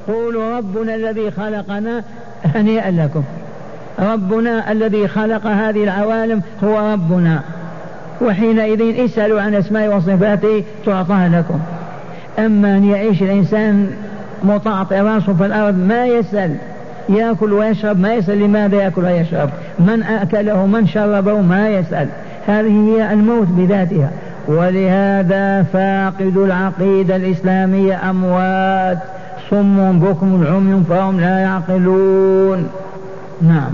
قولوا ربنا الذي خلقنا هنيئا لكم، ربنا الذي خلق هذه العوالم هو ربنا، وحينئذ اسألوا عن أسماء وصفاته تعطى لكم. أما أن يعيش الإنسان مطاطئ راسه في الأرض ما يسأل، يأكل ويشرب ما يسأل لماذا يأكل ويشرب، من أكله من شربه ما يسأل، هذه هي الموت بذاتها. ولهذا فاقد العقيدة الإسلامية أموات صم بكم عمي فهم لا يعقلون. نعم.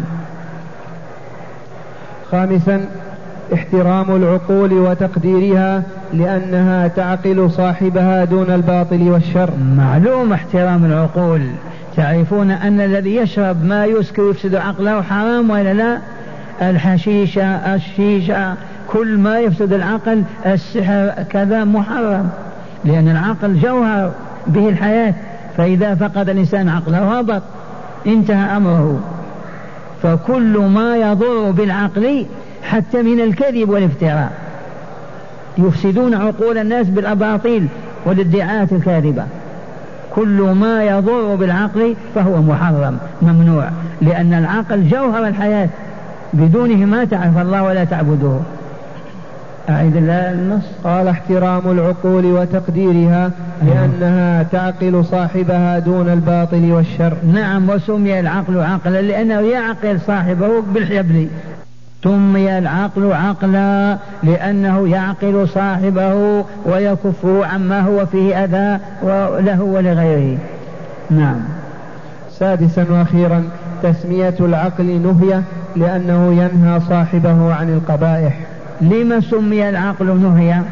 خامسا احترام العقول وتقديرها لأنها تعقل صاحبها دون الباطل والشر. معلوم احترام العقول، تعرفون أن الذي يشرب ما يسكر يفسد عقله حرام ولا لا؟ الحشيشة الشيشة كل ما يفسد العقل، السحر كذا محرم، لأن العقل جوهر به الحياة، فإذا فقد الإنسان عقله هبط انتهى أمره. فكل ما يضر بالعقل حتى من الكذب والافتراء، يفسدون عقول الناس بالأباطيل والادعاءات الكاذبة، كل ما يضر بالعقل فهو محرم ممنوع، لأن العقل جوهر الحياة، بدونه ما تعرف الله ولا تعبده. أعيد النص. قال احترام العقول وتقديرها لأنها تعقل صاحبها دون الباطل والشر. نعم. وسمي العقل عقلا لأنه يعقل صاحبه بالحبل، سمي العقل عقلا لأنه يعقل صاحبه ويكفه عما هو فيه أذى له ولغيره. نعم. سادسا وأخيرا تسمية العقل نهية لأنه ينهى صاحبه عن القبائح. لما سمي العقل نهية؟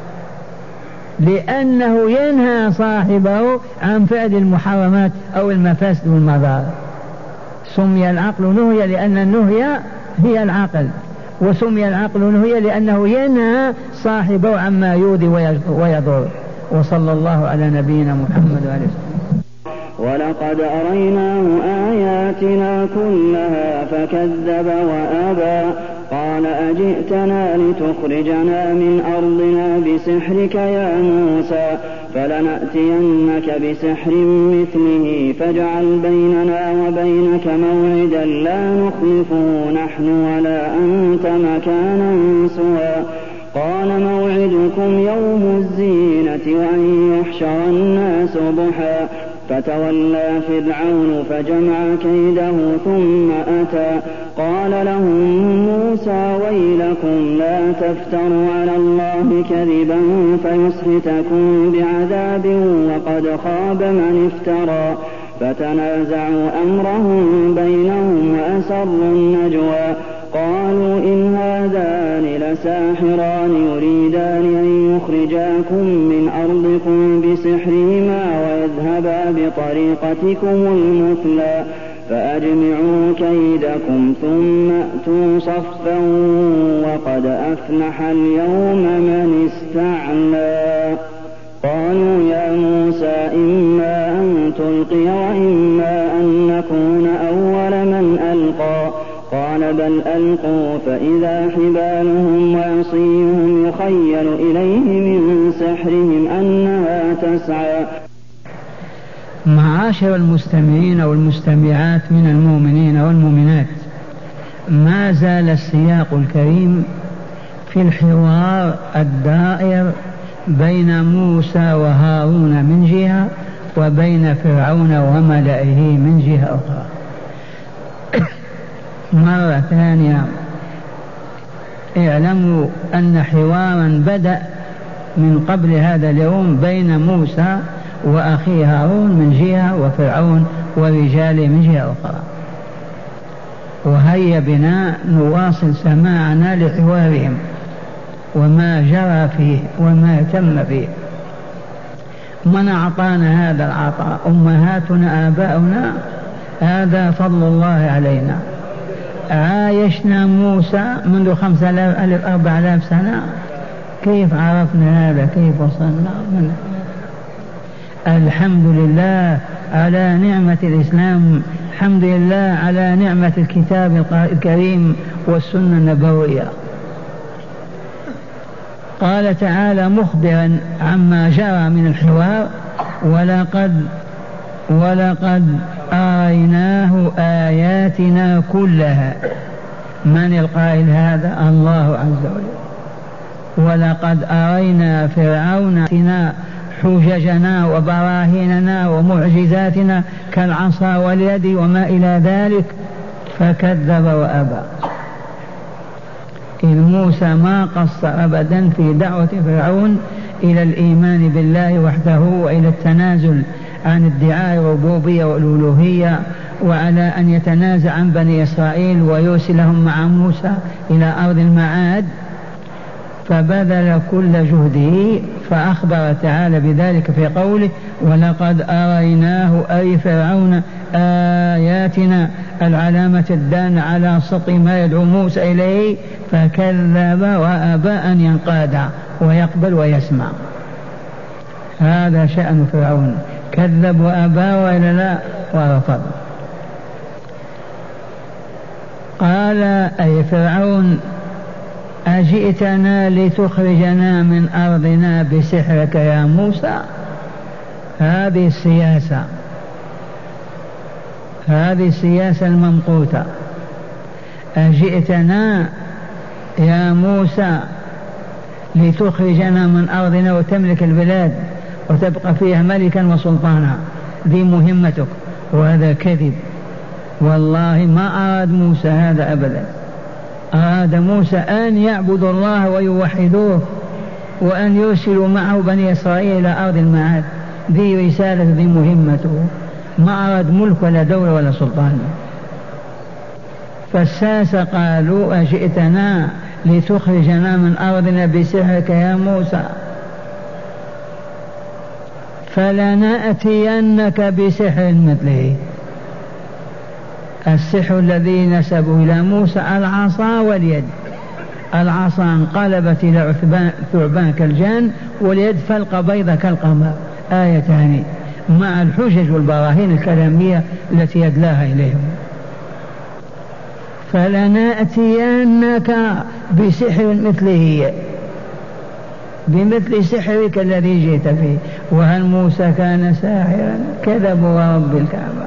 لأنه ينهى صاحبه عن فعل المحرمات أو المفاسد والمضار. سمي العقل نهية لأن النهي هي العقل، وسمي العقل نهية لأنه ينهى صاحبه عما يؤذي ويضر. وصلى الله على نبينا محمد وعلى آله. ولقد أريناه آياتنا كلها فكذب وأبى قال أجئتنا لتخرجنا من أرضنا بسحرك يا موسى فلنأتينك بسحر مثله فاجعل بيننا وبينك موعدا لا نخلفه نحن ولا أنت مكانا سوى قال موعدكم يوم الزينة وأن يحشر الناس ضحى فتولى فرعون فجمع كيده ثم أتى قال لهم موسى ويلكم لا تفتروا على الله كذبا فيسحتكم بعذاب وقد خاب من افترى فتنازعوا أمرهم بينهم وأسروا النجوى قالوا إن هذان لساحران يريدان أن يخرجاكم من أرضكم بسحرهما ويذهبا بطريقتكم المثلى فأجمعوا كيدكم ثم أتوا صفا وقد أفلح اليوم من استعلى قالوا يا موسى إما أن تلقي وإما أن نكون أول من ألقى قال بل ألقوا فإذا حبالهم وعصيهم يخيل إليه من سحرهم أنها تسعى. معاشر المستمعين والمستمعات من المؤمنين والمؤمنات، ما زال السياق الكريم في الحوار الدائر بين موسى وهارون من جهة وبين فرعون وملئه من جهة أخرى. مرة ثانية اعلموا أن حوارا بدأ من قبل هذا اليوم بين موسى وأخيه هارون من جهة وفرعون ورجاله من جهة أخرى، وهيا بنا نواصل سماعنا لحوارهم وما جرى فيه وما تم فيه. من أعطانا هذا العطاء؟ أمهاتنا آباؤنا، هذا فضل الله علينا. عايشنا موسى منذ 4000 سنة، كيف عرفنا هذا؟ كيف وصلنا منه؟ الحمد لله على نعمة الإسلام، الحمد لله على نعمة الكتاب الكريم والسنة النبوية. قال تعالى مخبرا عما جرى من الحوار: ولقد ولقد أريناه آياتنا كلها. من القائل هذا؟ الله عز وجل. ولقد أرينا فرعون حججنا وبراهيننا ومعجزاتنا كالعصا واليد وما إلى ذلك فكذب وأبى. إذ موسى ما قصر أبدا في دعوة فرعون إلى الإيمان بالله وحده وإلى التنازل عن ادعاء الربوبية والألوهية، وعلى أن يتنازع عن بني إسرائيل ويرسلهم مع موسى إلى أرض المعاد، فبذل كل جهده. فأخبر تعالى بذلك في قوله ولقد أريناه أي فرعون آياتنا، العلامة الدالة على سطو ما يدعو موسى إليه، فكذب وأبى أن ينقاد ويقبل ويسمع. هذا شأن فرعون، كذب وأبى وإلا لا ورفض. قال أي فرعون أجئتنا لتخرجنا من أرضنا بسحرك يا موسى؟ هذه السياسة الممقوتة. أجئتنا يا موسى لتخرجنا من أرضنا وتملك البلاد وتبقى فيها ملكا وسلطانا، ذي مهمتك. وهذا كذب، والله ما أراد موسى هذا أبدا. أراد موسى أن يعبدوا الله ويوحدوه وأن يرسلوا معه بني إسرائيل إلى أرض المعاد، ذي رسالة ذي مهمته، ما أراد ملك ولا دولة ولا سلطان. فالساسة قالوا أجئتنا لتخرجنا من أرضنا بسحرك يا موسى؟ فلنأتينك بسحر مثله. السحر الذي نسبه إلى موسى العصا واليد. العصا انقلبت إلى ثعبان كالجان، واليد فلقة بيضة كالقمر، آيتان مع الحجج والبراهين الكلامية التي يدلاها إليهم. فلنأتينك بسحر مثله، بمثل سحرك الذي جئت فيه. وهل موسى كان ساحرا؟ كذب ورب الكعبة.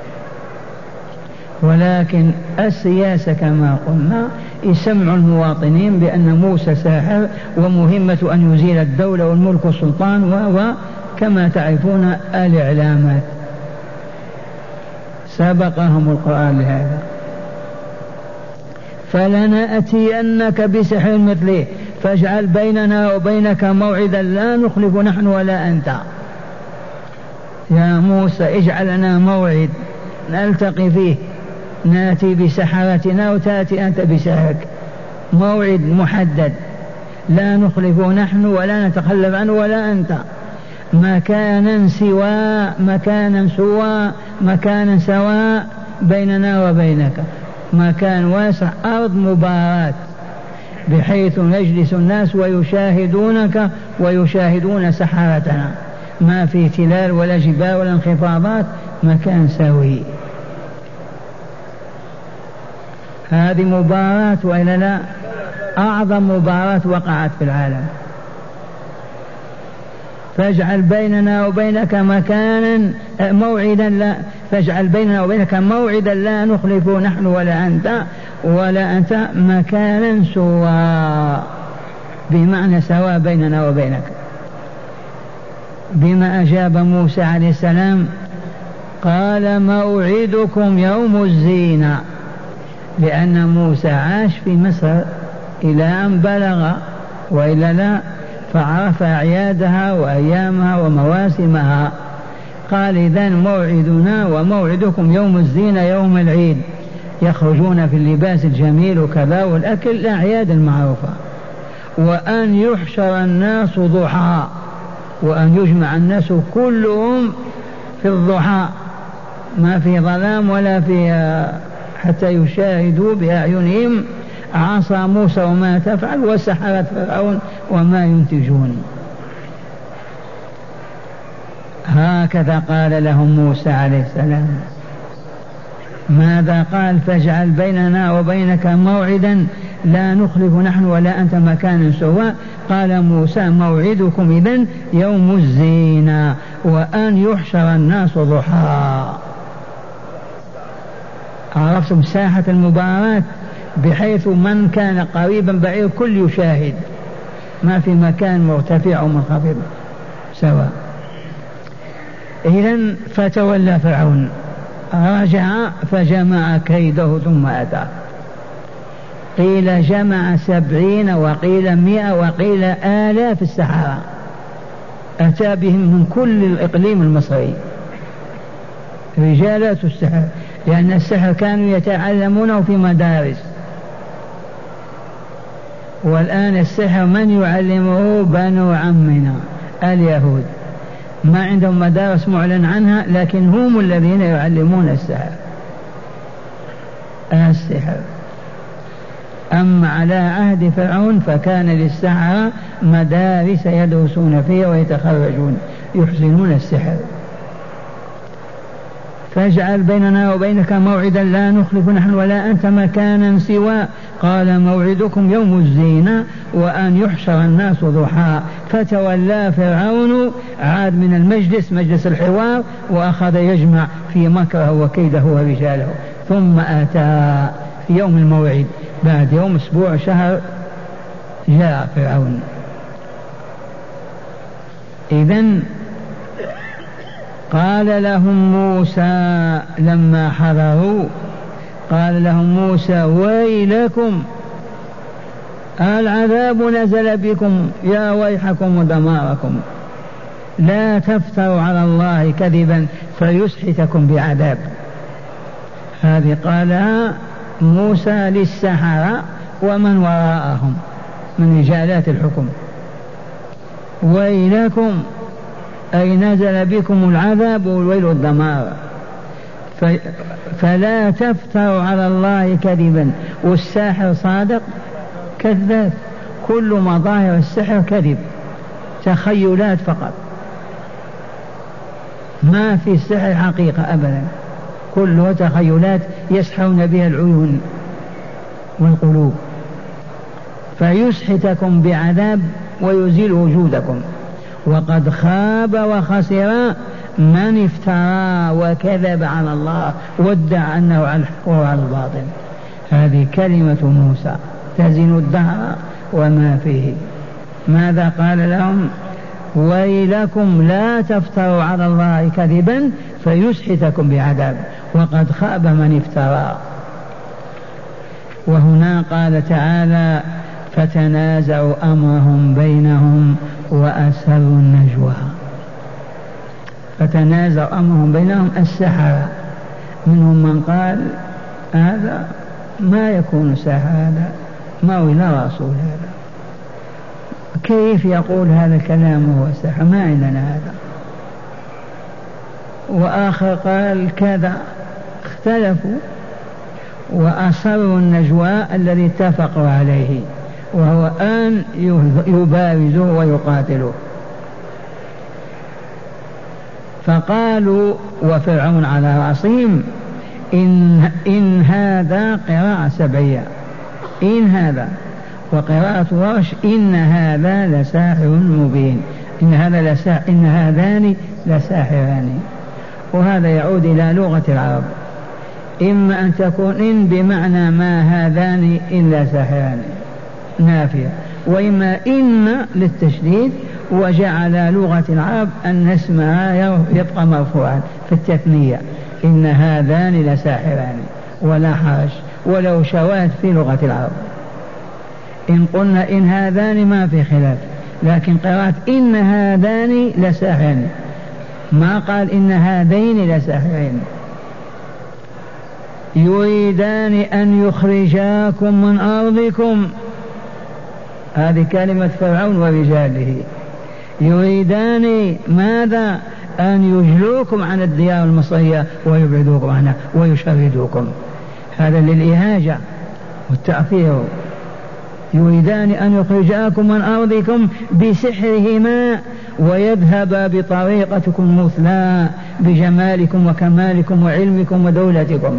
ولكن السياسة كما قلنا يسمع المواطنين بأن موسى ساحر ومهمة أن يزيل الدولة والملك والسلطان وكما تعرفون الإعلامات سبقهم القرآن لهذا. فلنأتينك بسحر مثله فاجعل بيننا وبينك موعدا لا نخلف نحن ولا أنت. يا موسى اجعل لنا موعد نلتقي فيه، ناتي بسحرتنا وتأتي أنت بسحرك، موعد محدد لا نخلف نحن ولا نتخلف عنه ولا أنت. مكانا سواء بيننا وبينك، مكان واسع، أرض مباراة بحيث يجلس الناس ويشاهدونك ويشاهدون سحرتنا، ما في تلال ولا جبال ولا انخفاضات، مكان سوي. هذه مباراة وإلا لا؟ أعظم مباراة وقعت في العالم. فاجعل بيننا وبينك موعدا لا نخلف نحن ولا أنت مكانا سواء، بمعنى سواء بيننا وبينك. بما أجاب موسى عليه السلام قال موعدكم يوم الزينة، لأن موسى عاش في مصر إلى أن بلغ وإلا لا، فعرف أعيادها وأيامها ومواسمها. قال إذن موعدنا وموعدكم يوم الزينة، يوم العيد، يخرجون في اللباس الجميل وكذا والأكل، الأعياد المعروفة. وأن يحشر الناس ضحى، وأن يجمع الناس كلهم في الضحى، ما في ظلام ولا في حتى يشاهدوا بأعينهم عصا موسى وما تفعل وسحرة فرعون وما ينتجون. هكذا قال لهم موسى عليه السلام. ماذا قال؟ فاجعل بيننا وبينك موعدا لا نخلف نحن ولا أنت مكانا سواء. قال موسى موعدكم إذن يوم الزينة. وأن يحشر الناس ضحى. عرفتم ساحة المباراة بحيث من كان قريبا بعيد كل يشاهد، ما في مكان مرتفع أو منخفض سواء. إذن فتولى فرعون، رجع فجمع كيده ثم أتى. قيل جمع 70 وقيل 100 وقيل آلاف السحرة، أتى بهم من كل الإقليم المصري رجالات السحر، لأن السحر كانوا يتعلمونه في مدارس، والآن السحر من يعلمه؟ بنو عمنا اليهود، ما عندهم مدارس معلن عنها، لكن هم الذين يعلمون السحر. أما على عهد فرعون فكان للسحرة مدارس يدرسون فيها ويتخرجون يحسنون السحر. فاجعل بيننا وبينك موعدا لا نخلف نحن ولا أنت مكانا سوى، قال موعدكم يوم الزينة وأن يحشر الناس ضحى. فتولى فرعون، عاد من المجلس مجلس الحوار وأخذ يجمع في مكره وكيده ورجاله، ثم أتى في يوم الموعد بعد يوم أسبوع شهر جاء فرعون. إذن قال لهم موسى لما حضروا، قال لهم موسى ويلكم العذاب نزل بكم يا ويحكم ودماركم، لا تفتروا على الله كذبا فيسحتكم بعذاب. هذه قالها موسى للسحرة ومن وراءهم من رجالات الحكم، ويلكم أي نزل بكم العذاب والويل والدمار، فلا تفتروا على الله كذبا. والساحر صادق كذاب، كل مظاهر السحر كذب، تخيلات فقط، ما في السحر حقيقة أبدا، كله تخيلات يسحرون بها العيون والقلوب. فيسحتكم بعذاب ويزيل وجودكم. وقد خاب وخسر من افترى وكذب على الله وادعى أنه على الحق وعلى الباطل. هذه كلمة موسى تزن الدهر وما فيه. ماذا قال لهم؟ ويلكم لا تفتروا على الله كذبا فيسحتكم بعذاب، وقد خاب من افترى. وهنا قال تعالى فتنازعوا أمرهم بينهم وأسروا النجوى. فتنازعوا أمرهم بينهم السحرة، منهم من قال هذا ما يكون ساحر، هذا ما هو إلا رسول، هذا كيف يقول هذا الكلام وهو ساحر، ما عندنا هذا. وآخر قال كذا، اختلفوا وأسروا النجوى الذي اتفقوا عليه، وهو أن يبارزوا ويقاتلوا. فقالوا وفرعون على رأسهم إن هذا قراءة سبعية، إن هذا، وقراءة ورش إن هذا لساحر مبين، إن هذان لساحران. وهذا يعود إلى لغة العرب، إما أن تكون إن بمعنى ما هذان إلا ساحران نافية، وإما إن للتشديد، وجعل لغة العرب أن اسمها يبقى مرفوعا في التثنية، إن هذان لساحران ولا حرج، ولو شواهد في لغة العرب. إن قلنا إن هذان ما في خلاف، لكن قراءة إن هذان لساحران، ما قال إن هذين لساحرين. يريدان أن يخرجاكم من أرضكم، هذه كلمة فرعون ورجاله، يريدان ماذا؟ أن يجلوكم عن الديار المصرية ويبعدوكم عنها ويشردوكم، هذا للإهاجة والتأثير. يريدان أن يخرجاكم من أرضكم بسحرهما ويذهب بطريقتكم المثلى بجمالكم وكمالكم وعلمكم ودولتكم.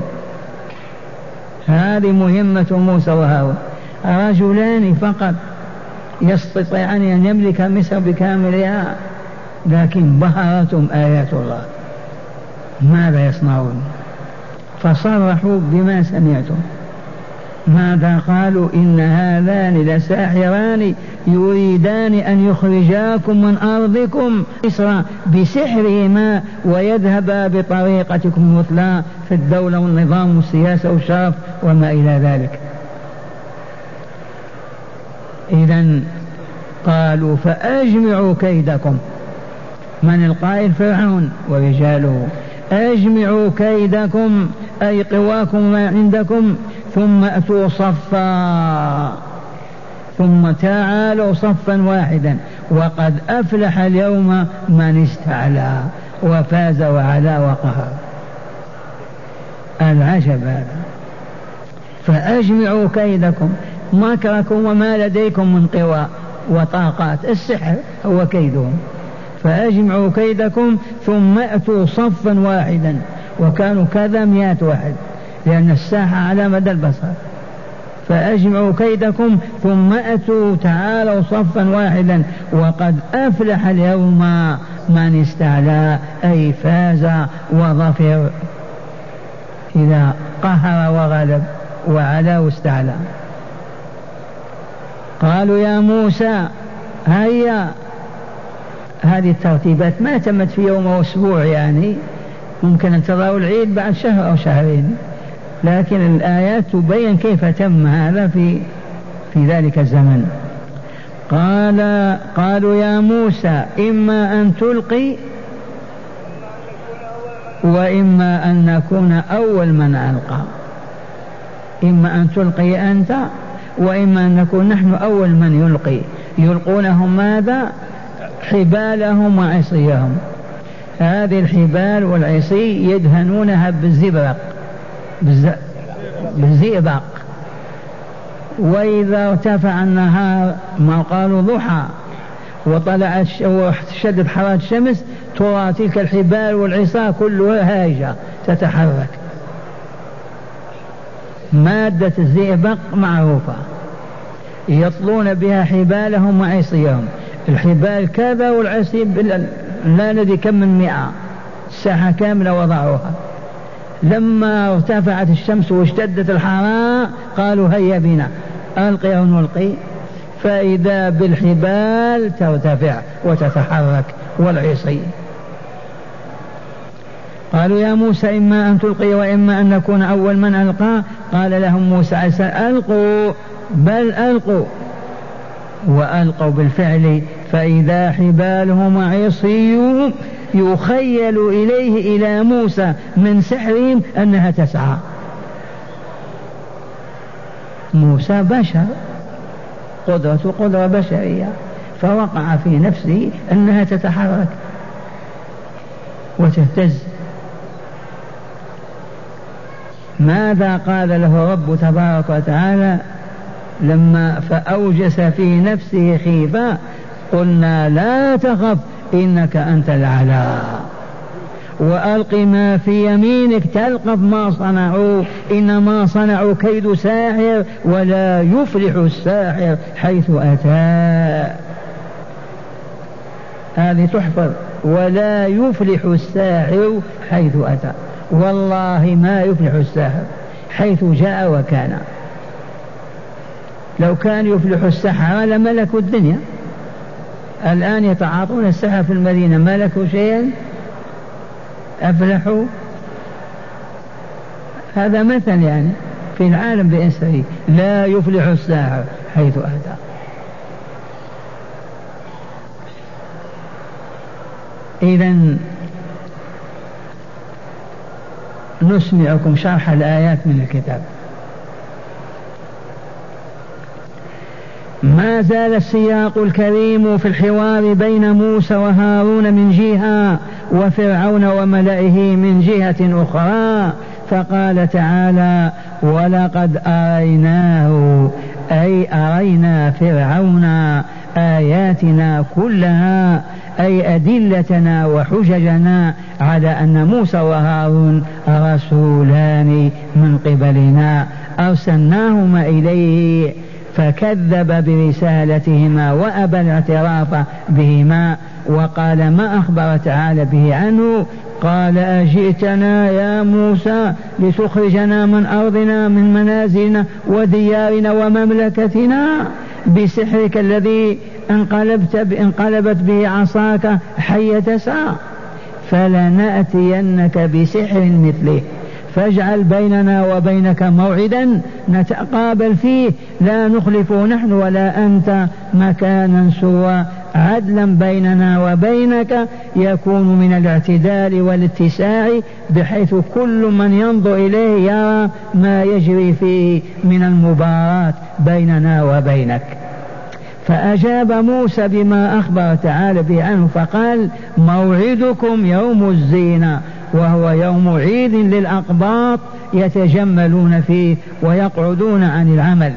هذه مهمة موسى وهارون، رجلان فقط يستطيعان أن يملك مصر بكاملها، لكن بهرتهم آيات الله ماذا يصنعون؟ فصرحوا بما سمعتم. ماذا قالوا؟ إن هذان لساحران يريدان أن يخرجاكم من أرضكم مصر بسحرهما ويذهبا بطريقتكم المثلى في الدولة والنظام والسياسة والشرف وما إلى ذلك. إذن قالوا فأجمعوا كيدكم. من القائل؟ فرعون ورجاله. أجمعوا كيدكم أي قواكم ما عندكم ثم أتوا صفا، ثم تعالوا صفا واحدا، وقد أفلح اليوم من استعلى وفاز وعلا وقهر. العجب هذا. فأجمعوا كيدكم، مكركم وما لديكم من قوى وطاقات، السحر هو كيدهم. فأجمعوا كيدكم ثم أتوا صفا واحدا، وكانوا كذا 100 واحد لأن الساحة على مدى البصر. فأجمعوا كيدكم ثم أتوا تعالوا صفا واحدا وقد أفلح اليوم من استعلى أي فاز وظفر إذا قهر وغلب وعلا واستعلى. قالوا يا موسى هيا. هذه الترتيبات ما تمت في يوم واسبوع، يعني ممكن أن تروا العيد بعد شهر أو شهرين، لكن الآيات تبين كيف تم هذا في ذلك الزمن. قالوا يا موسى إما أن تلقي وإما أن نكون أول من ألقى. إما أن تلقي أنت وإما أن نكون نحن أول من يلقي. يلقونهم ماذا؟ حبالهم وعصيهم. هذه الحبال والعصي يدهنونها بالزئبق، وإذا ارتفع النهار ما قالوا ضحى وطلعت وشدت حرارة الشمس ترى تلك الحبال والعصا كلها هاجة تتحرك. مادة الزئبق معروفة، يطلون بها حبالهم وعصيهم. الحبال كذا والعصي لا ندري كم من 100 ساحة كاملة وضعوها. لما ارتفعت الشمس واشتدت الحرارة قالوا هيا بنا ألقي ونلقي، فإذا بالحبال ترتفع وتتحرك والعصي. قالوا يا موسى إما أن تلقي وإما أن نكون أول من ألقى. قال لهم موسى عليه السلام ألقوا، بل ألقوا. وألقوا بالفعل، فإذا حبالهم وعصيهم يخيل إليه إلى موسى من سحرهم أنها تسعى. موسى بشر، قدرة بشرية، فوقع في نفسه أنها تتحرك وتهتز. ماذا قال له رب تبارك وتعالى لما فأوجس في نفسه خيفة؟ قلنا لا تخف إنك أنت الأعلى وألق ما في يمينك تلقف ما صنعوا إنما صنعوا كيد ساحر ولا يفلح الساحر حيث أتى. هذه تحفظ، ولا يفلح الساحر حيث أتى. والله ما يفلح الساحر حيث جاء وكان. لو كان يفلح السحرة لملكوا الدنيا. الآن يتعاطون السحر في المدينة، ملكوا شيئا؟ أفلحوا؟ هذا مثل يعني في العالم بإنسه. لا يفلح الساحر حيث أتى. إذن نسمعكم شرح الآيات من الكتاب. ما زال السياق الكريم في الحوار بين موسى وهارون من جهة وفرعون وملئه من جهة أخرى. فقال تعالى ولقد أريناه أي أرينا فرعون آياتنا كلها أي أدلتنا وحججنا على أن موسى وهارون رسولان من قبلنا أرسلناهما إليه فكذب برسالتهما وأبى الاعتراف بهما وقال ما أخبر تعالى به عنه، قال أجئتنا يا موسى لتخرجنا من أرضنا من منازلنا وديارنا ومملكتنا بسحرك الذي انقلبت به عصاك حي تسعى، فلنأتينك بسحر مثله فاجعل بيننا وبينك موعدا نتقابل فيه لا نخلفه نحن ولا أنت مكانا سوى، عدلا بيننا وبينك يكون من الاعتدال والاتساع بحيث كل من ينظر إليه يرى ما يجري فيه من المباراة بيننا وبينك. فأجاب موسى بما أخبر تعالى به عنه فقال موعدكم يوم الزينة، وهو يوم عيد للأقباط يتجملون فيه ويقعدون عن العمل.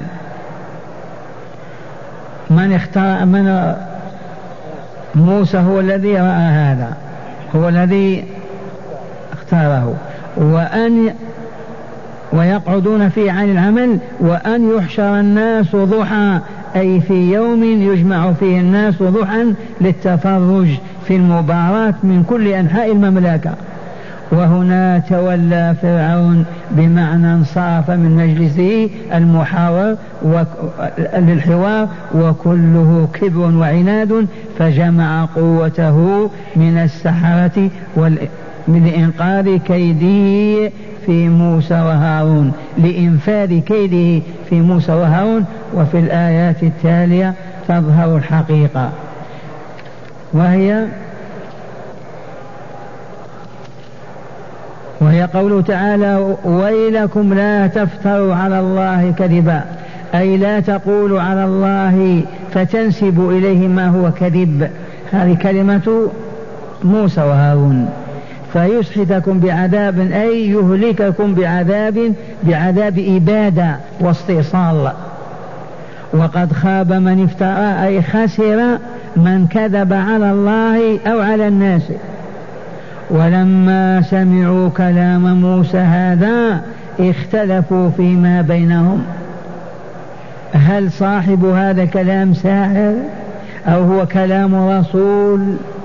من موسى هو الذي رأى هذا، هو الذي اختاره، ويقعدون فيه عن العمل، وأن يحشر الناس ضحى، أي في يوم يجمع فيه الناس ضحى للتفرج في المباراة من كل أنحاء المملكة. وهنا تولى فرعون بمعنى انصرف من مجلسه المحاور للحوار وكله كبر وعناد، فجمع قوته من السحرة من إنقاذ كيده في موسى وهارون، لإنفاذ كيده في موسى وهارون. وفي الآيات التالية تظهر الحقيقة، وهي قوله تعالى ويلكم لا تفتروا على الله كذبا، أي لا تقولوا على الله فتنسبوا إليه ما هو كذب. هذه كلمة موسى وهارون. فيسحتكم بعذاب أي يهلككم بعذاب إبادة واستئصال. وقد خاب من افترى أي خسر من كذب على الله أو على الناس. ولما سمعوا كلام موسى هذا اختلفوا فيما بينهم، هل صاحب هذا كلام ساحر أو هو كلام رسول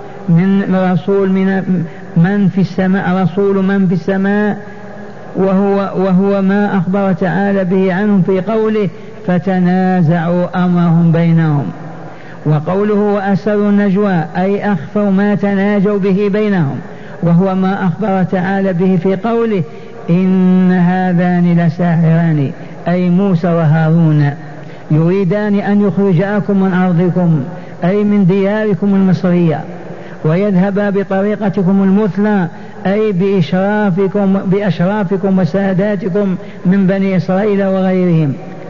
من في السماء، رسول من في السماء، وهو ما أخبر تعالى به عنهم في قوله فتنازعوا أمرهم بينهم. وقوله وأسروا النجوى أي أخفوا ما تناجوا به بينهم، وهو ما أخبر تعالى به في قوله إن هذان لساحران أي موسى وهارون يريدان أن يخرجاكم من أرضكم أي من دياركم المصرية ويذهبا بطريقتكم المثلى أي بأشرافكم وساداتكم من بني إسرائيل وغيرهم،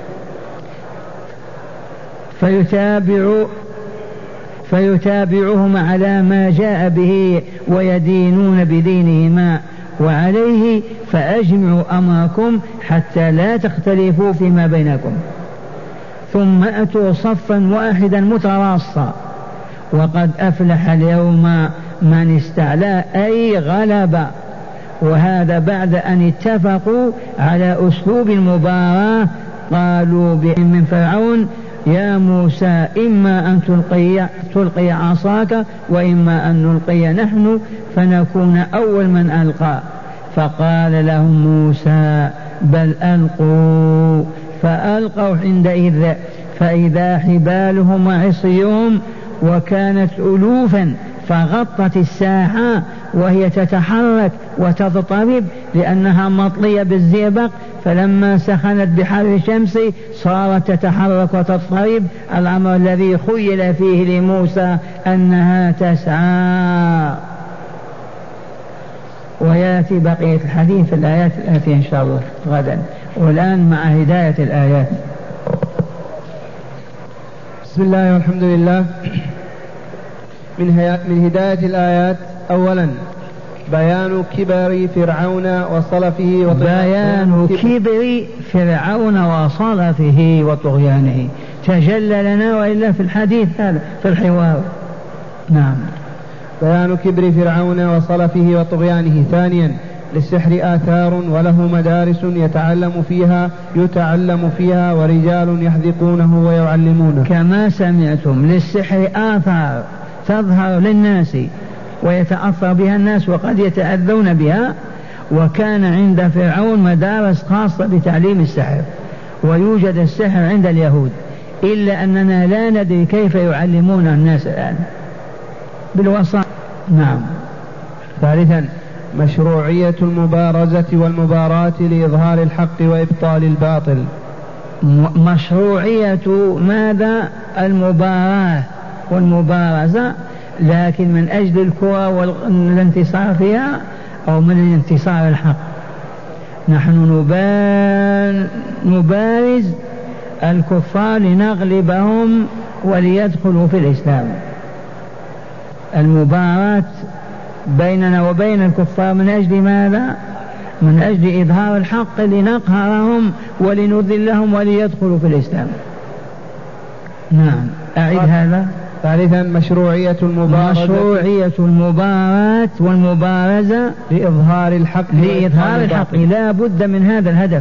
فيتابعهم على ما جاء به ويدينون بدينهما، وعليه فأجمعوا أمركم حتى لا تختلفوا فيما بينكم، ثم أتوا صفا واحدا متراصا. وقد أفلح اليوم من استعلى أي غلب. وهذا بعد أن اتفقوا على أسلوب المباراة. قالوا من فرعون يا موسى إما أن تلقي عصاك وإما أن نلقي نحن فنكون أول من ألقى. فقال لهم موسى بل ألقوا، فألقوا عندئذ فإذا حبالهم وعصيهم وكانت ألوفا فغطت الساحة وهي تتحرك وتضطرب لأنها مطلية بالزئبق، فلما سخنت بحر الشمس صارت تتحرك وتضطرب، الأمر الذي خيل فيه لموسى أنها تسعى. ويأتي بقية الحديث في الآيات الآتية إن شاء الله غدا. والآن مع هداية الآيات. بسم الله والحمد لله. من هداية الآيات أولا بيان كبر فرعون وصلفه وطغيانه تجلى لنا وإلا في الحديث هذا في الحوار. نعم. بيان كبر فرعون وصلفه وطغيانه. ثانيا للسحر آثار وله مدارس يتعلم فيها ورجال يحذقونه ويعلمونه. كما سمعتم للسحر آثار، تظهر للناس ويتأثر بها الناس وقد يتأذون بها. وكان عند فرعون مدارس خاصة بتعليم السحر، ويوجد السحر عند اليهود، إلا أننا لا ندري كيف يعلمون الناس الآن بالوسائط. نعم. ثالثا مشروعية المبارزة والمباراة لإظهار الحق وإبطال الباطل. مشروعية ماذا؟ المباراة والمبارزة، لكن من أجل الكرة والانتصار فيها أو من انتصار الحق. نحن نبارز الكفار لنغلبهم وليدخلوا في الإسلام. المباراة بيننا وبين الكفار من أجل ماذا؟ من أجل إظهار الحق لنقهرهم ولنذلهم وليدخلوا في الإسلام. نعم. أعيد هذا. ثالثا مشروعية المباراة والمبارزة لإظهار الحق. لا بد من هذا الهدف،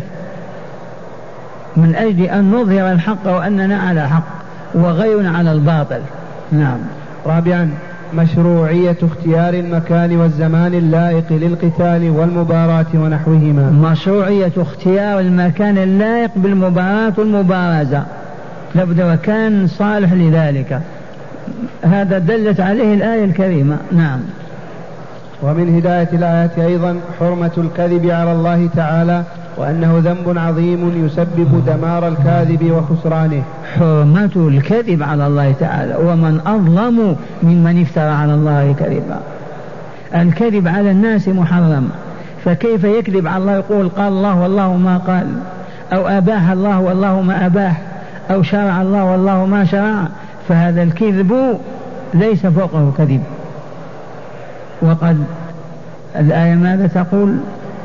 من أجل أن نظهر الحق وأننا على حق وغيرنا على الباطل. نعم. رابعا مشروعية اختيار المكان والزمان اللائق للقتال والمباراة ونحوهما. مشروعية اختيار المكان اللائق بالمباراة والمبارزة، لابد وكان صالح لذلك، هذا دلت عليه الآية الكريمة. نعم. ومن هداية الآيات أيضا حرمة الكذب على الله تعالى، وأنه ذنب عظيم يسبب دمار الكاذب وخسرانه. حرمة الكذب على الله تعالى، ومن أظلم ممن افترى على الله كذبا. الكذب على الناس محرم، فكيف يكذب على الله يقول قال الله والله ما قال، أو أباح الله والله ما أباح، أو شرع الله والله ما شرع، فهذا الكذب ليس فوقه كذب. وقد الآية ماذا تقول؟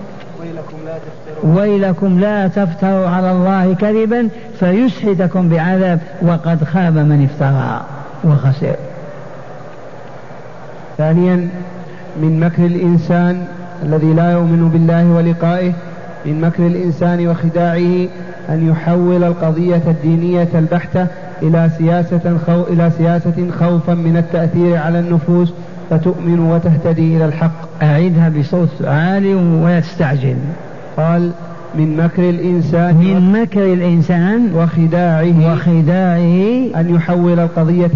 ويلكم لا تفتروا على الله كذبا فيسحتكم بعذاب وقد خاب من افترى وخسر. ثانيا من مكر الإنسان الذي لا يؤمن بالله ولقائه، من مكر الإنسان وخداعه أن يحول القضية الدينية البحتة إلى سياسة خوفا من التأثير على النفوس فتؤمن وتهتدي إلى الحق. أعيدها بصوت عالي ويستعجل. قال من مكر الإنسان وخداعه أن يحول القضية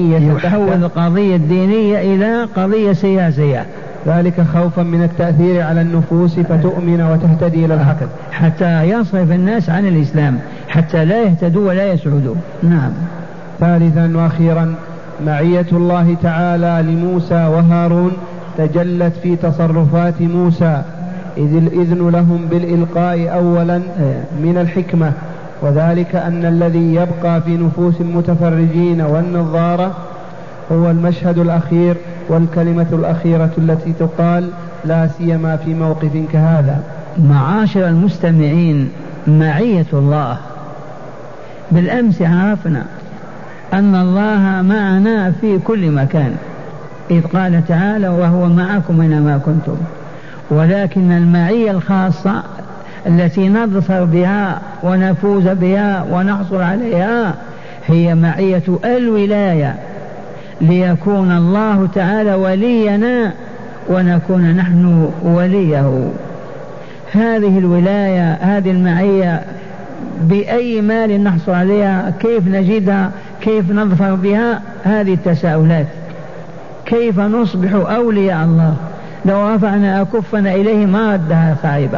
الدينية إلى قضية سياسية، ذلك خوفا من التأثير على النفوس فتؤمن وتهتدي إلى الحق، حتى يصرف الناس عن الإسلام حتى لا يهتدوا ولا يسعدوا. نعم. ثالثا وأخيرا معية الله تعالى لموسى وهارون تجلت في تصرفات موسى، إذ الإذن لهم بالإلقاء أولا من الحكمة، وذلك أن الذي يبقى في نفوس المتفرجين والنظارة هو المشهد الأخير والكلمة الأخيرة التي تقال لا سيما في موقف كهذا. معاشر المستمعين، معية الله بالأمس عرفنا أن الله معنا في كل مكان، إذ قال تعالى وهو معكم أينما كنتم. ولكن المعية الخاصة التي نظفر بها ونفوز بها ونحصل عليها هي معية الولاية، ليكون الله تعالى ولينا ونكون نحن وليه. هذه الولاية، هذه المعية بأي مال نحصل عليها، كيف نجدها، كيف نظفر بها، هذه التساؤلات. كيف نصبح أولياء الله؟ لو رفعنا أكفنا إليه ما ردها خائبة،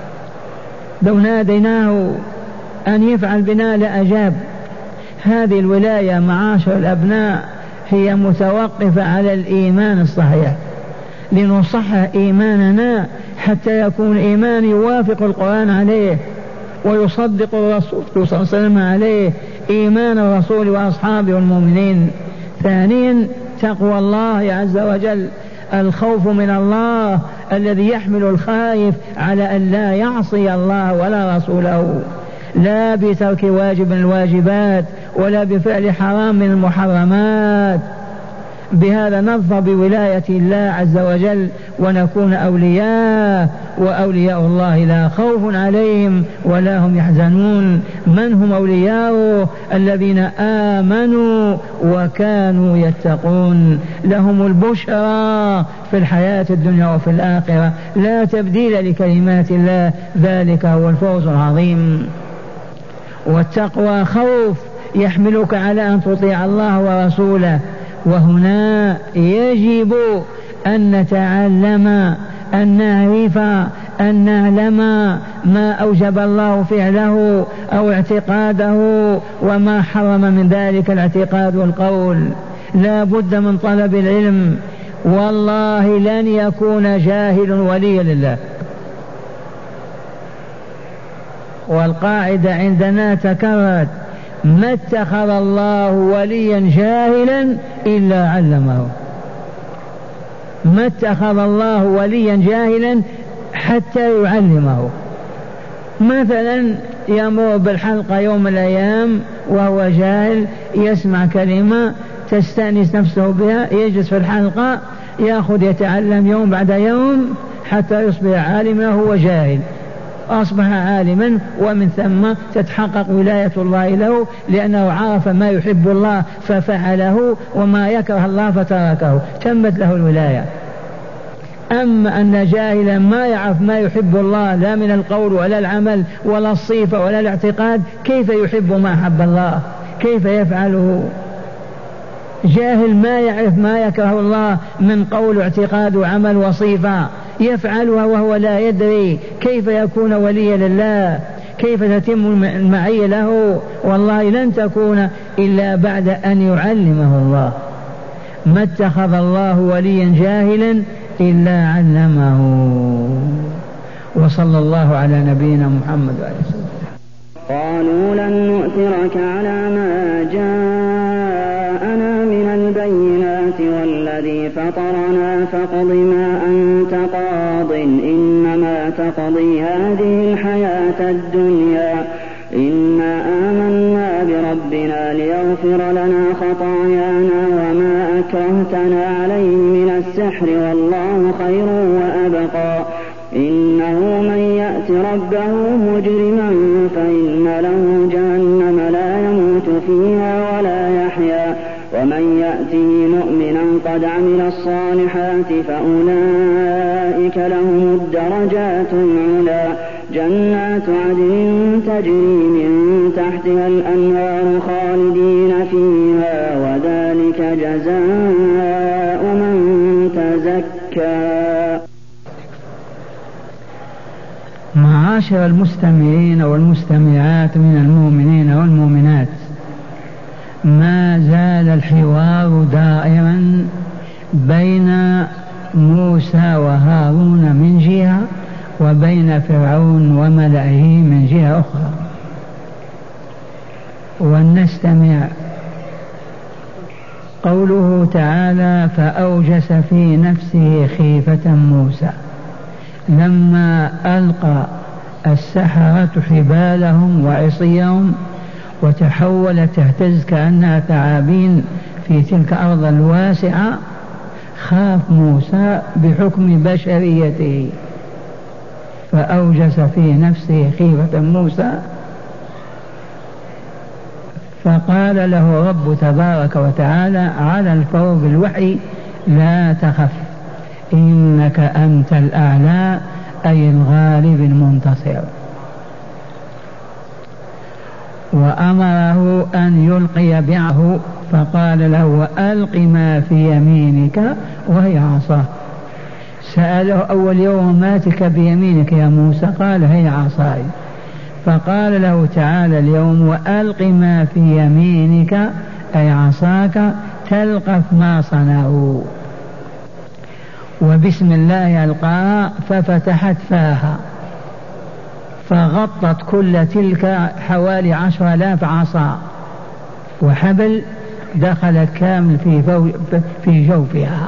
لو ناديناه أن يفعل بنا لأجاب. هذه الولاية معاشر الأبناء هي متوقفة على الإيمان الصحيح، لنصحح إيماننا حتى يكون إيمان يوافق القرآن عليه ويصدق الرسول صلى الله عليه وسلم عليه، إيمان الرسول وأصحابه والمؤمنين. ثانيا تقوى الله عز وجل، الخوف من الله الذي يحمل الخائف على أن لا يعصي الله ولا رسوله، لا بترك واجب من الواجبات ولا بفعل حرام من المحرمات. بهذا نظفر بولاية الله عز وجل ونكون أولياء، وأولياء الله لا خوف عليهم ولا هم يحزنون. من هم أولياء؟ الذين آمنوا وكانوا يتقون، لهم البشرى في الحياة الدنيا وفي الآخرة، لا تبديل لكلمات الله، ذلك هو الفوز العظيم. والتقوى خوف يحملك على أن تطيع الله ورسوله. وهنا يجب أن نتعلم، أن نعرف، أن نعلم ما أوجب الله فعله أو اعتقاده وما حرم من ذلك الاعتقاد والقول. لا بد من طلب العلم، والله لن يكون جاهل وليا لله. والقاعدة عندنا تكررت: ما اتخذ الله وليا جاهلا إلا علمه. ما اتخذ الله وليا جاهلا حتى يعلمه. مثلا يمر بالحلقة يوم من الأيام وهو جاهل، يسمع كلمة تستأنس نفسه بها، يجلس في الحلقة يأخذ يتعلم يوم بعد يوم حتى يصبح عالما. هو جاهل أصبح عالما، ومن ثم تتحقق ولاية الله له، لأنه عرف ما يحب الله ففعله وما يكره الله فتركه، تمت له الولاية. أما أن جاهلا ما يعرف ما يحب الله لا من القول ولا العمل ولا الصفة ولا الاعتقاد، كيف يحب ما أحب الله؟ كيف يفعله؟ جاهل ما يعرف ما يكره الله من قول واعتقاد وعمل وصفة، يفعلها وهو لا يدري، كيف يكون وليا لله؟ كيف تتم المعية له؟ والله لن تكون إلا بعد أن يعلمه الله. ما اتخذ الله وليا جاهلا إلا علمه. وصلى الله على نبينا محمد وعلى آله وسلم. قالوا لن نؤثرك على ما جاءنا من البينات والذي فطرنا فاقض ما أنت قاض إنما تقضي هذه الحياة الدنيا إنا آمنا بربنا ليغفر لنا خطايانا وما أكرهتنا عليه من السحر والله خير وأبقى إنه من يأت ربه مجرما فإن له جهنم لا يموت فيها ولا يحيا ومن يأته مؤمنا قد عمل الصالحات فأولئك لهم الدرجات العلى جنات عدن تجري من تحتها الأنهار خالدين فيها وذلك جزاء من تزكى. معاشر المستمعين والمستمعات من المؤمنين والمؤمنات، ما زال الحوار دائما بين موسى وهارون من جهة وبين فرعون وملئه من جهة أخرى. ونستمع قوله تعالى: فأوجس في نفسه خيفة موسى لما ألقى السحرة حبالهم وعصيهم وتحولت تهتز كأنها ثعابين في تلك الأرض الواسعة. خاف موسى بحكم بشريته، فأوجس في نفسه خيفة موسى، فقال له رب تبارك وتعالى على الفور بالوحي: لا تخف إنك أنت الأعلى، أي الغالب المنتصر. وأمره أن يلقي بعه، فقال له: وألق ما في يمينك، وهي عصاه. سأله أول يوم: ما تلك بيمينك يا موسى؟ قال: هي عصاي. فقال له تعالى اليوم: وألق ما في يمينك، أي عصاك، تلقف ما صنعوا. وبسم الله ألقاها ففتحت فاها فغطت كل تلك حوالي 10,000 عصا وحبل دخلت كامل في جوفها،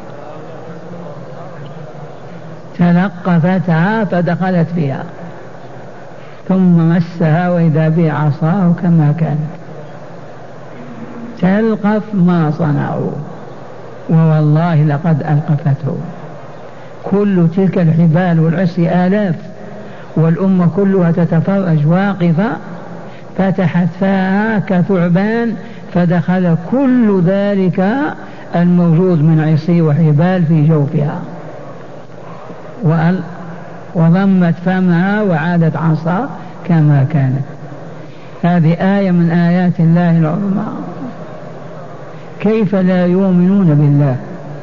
تلقفتها فدخلت فيها، ثم مسها وإذا به عصاه كما كانت تلقف ما صنعوا. ووالله لقد ألقفته. كل تلك الحبال والعصي آلاف، والأمة كلها تتفرج واقفة، فتحت فاها كثعبان فدخل كل ذلك الموجود من عصي وحبال في جوفها، وضمت فمها وعادت عصا كما كانت. هذه آية من آيات الله العظمى. كيف لا يؤمنون بالله؟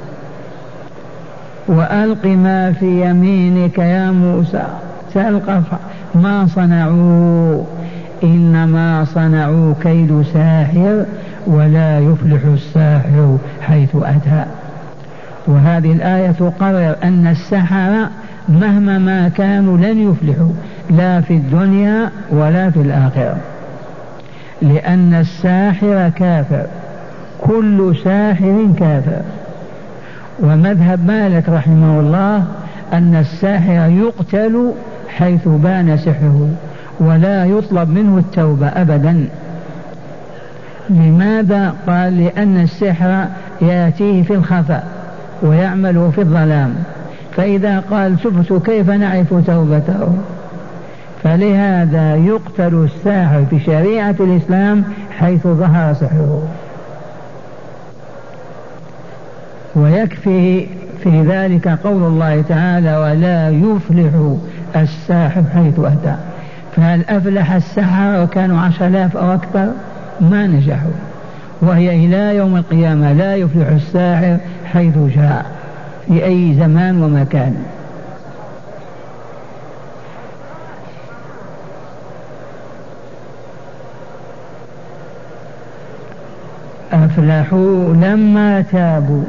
وألق ما في يمينك يا موسى تلقف ما صنعوا إنما صنعوا كيد ساحر ولا يفلح الساحر حيث أتى. وهذه الآية تقرر أن السحرة مهما ما كانوا لن يفلحوا لا في الدنيا ولا في الآخرة، لأن الساحر كافر، كل ساحر كافر. ومذهب مالك رحمه الله أن الساحر يقتل حيث بان سحره ولا يطلب منه التوبة أبدا. لماذا؟ قال لأن السحر يأتيه في الخفاء ويعمل في الظلام، فإذا قال تبت كيف نعرف توبته؟ فلهذا يقتل الساحر في شريعة الإسلام حيث ظهر سحره. ويكفي في ذلك قول الله تعالى ولا يفلح الساحر حيث أتى. فهل أفلح السحر وكانوا 10,000 أو أكثر؟ ما نجحوا. وهي إلى يوم القيامة لا يفلح الساحر حيث جاء في أي زمان ومكان. أفلحوا لما تابوا.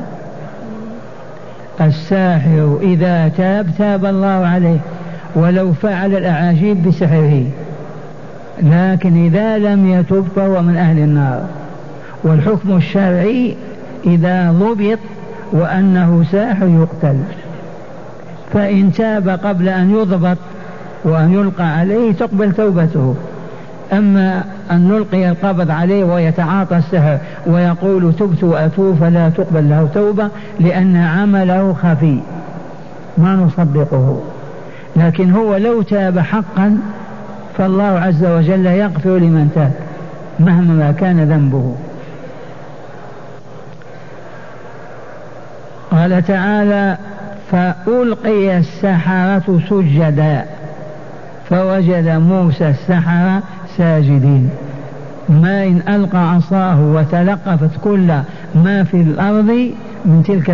الساحر إذا تاب تاب الله عليه ولو فعل الأعاجيب بسحره، لكن إذا لم يتب فهو من أهل النار. والحكم الشرعي إذا ضبط وأنه ساحر يقتل، فإن تاب قبل أن يضبط وأن يلقى عليه تقبل توبته. أما أن نلقي القبض عليه ويتعاطى السحر ويقول تبت وأتوب فلا تقبل له توبة، لأن عمله خفي ما نصدقه. لكن هو لو تاب حقا فالله عز وجل يغفر لمن تاب مهما كان ذنبه. قال تعالى فألقي السحرة سجدا فوجد موسى السحرة ساجدين. ما إن ألقى عصاه وتلقفت كل ما في الأرض من تلك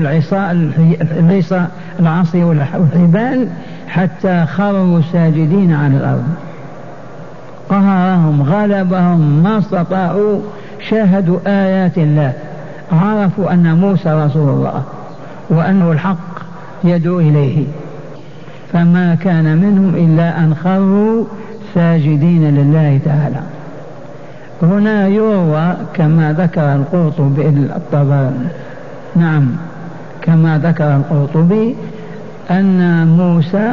العصي والحبال حتى خروا ساجدين عن الأرض. قهرهم غلبهم ما استطاعوا، شاهدوا آيات الله، عرفوا أن موسى رسول الله وأنه الحق يدعو إليه، فما كان منهم إلا أن خروا ساجدين لله تعالى. هنا يروى كما ذكر القرطبي الطبراني، نعم كما ذكر القرطبي أن موسى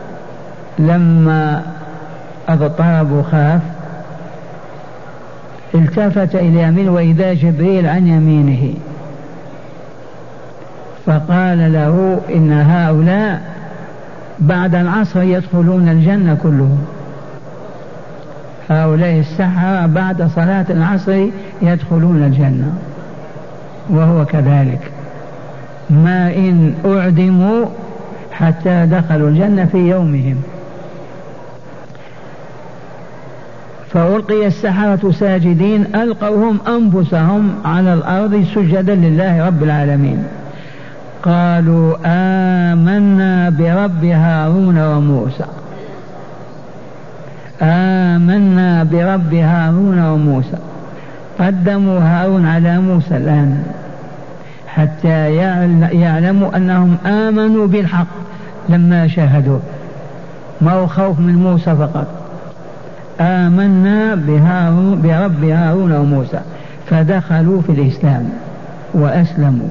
لما اضطرب وخاف التفت إلى يمين وإذا جبريل عن يمينه، فقال له إن هؤلاء بعد العصر يدخلون الجنة كلهم. هؤلاء السحرة بعد صلاة العصر يدخلون الجنة، وهو كذلك، ما إن أعدموا حتى دخلوا الجنة في يومهم. فألقي السحرة ساجدين ألقوهم أنفسهم على الأرض سجدا لله رب العالمين. قالوا آمنا برب هارون وموسى، آمنا برب هارون وموسى. قدموا هارون على موسى الآن حتى يعلموا أنهم آمنوا بالحق لما شاهدوا، ما هو خوف من موسى فقط. آمنا برب هارون وموسى، فدخلوا في الإسلام وأسلموا.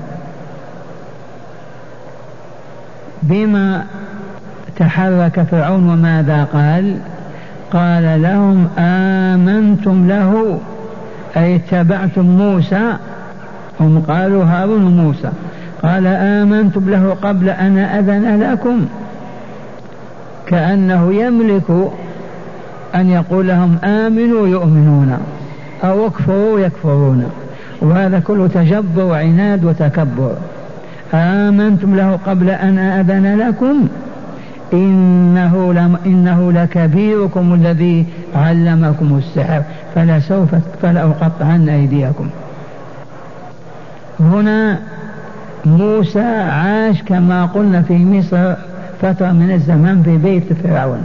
بما تحرك فرعون وماذا قال؟ قال لهم آمنتم له أي اتبعتم موسى. هم قالوا هارون وموسى، قال آمنتم له قبل أن أذن لكم، كأنه يملك أن يقول لهم آمنوا يؤمنون أو اكفروا يكفرون، وهذا كله تجبر وعناد وتكبر. آمنتم له قبل أن أذن لكم إنه لكبيركم الذي علمكم السحر فلأقطعن أيديكم. هنا موسى عاش كما قلنا في مصر فترة من الزمان في بيت فرعون،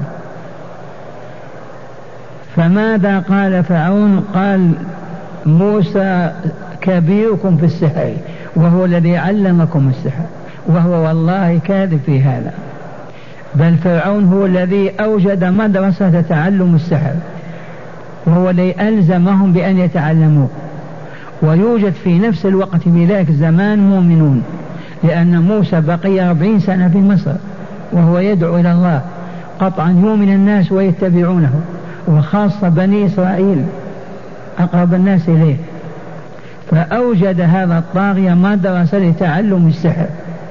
فماذا قال فرعون؟ قال موسى كبيركم في السحر وهو الذي علمكم السحر، وهو والله كاذب في هذا، بل فرعون هو الذي أوجد مدرسة تعلم السحر، وهو الذي ألزمهم بأن يتعلموه. ويوجد في نفس الوقت في ذلك الزمان مؤمنون، لأن موسى بقي 40 سنة في مصر وهو يدعو إلى الله، قطعا يؤمن الناس ويتبعونه، وخاصة بني إسرائيل أقرب الناس إليه. فأوجد هذا الطاغية مدرسة لتعلم السحر.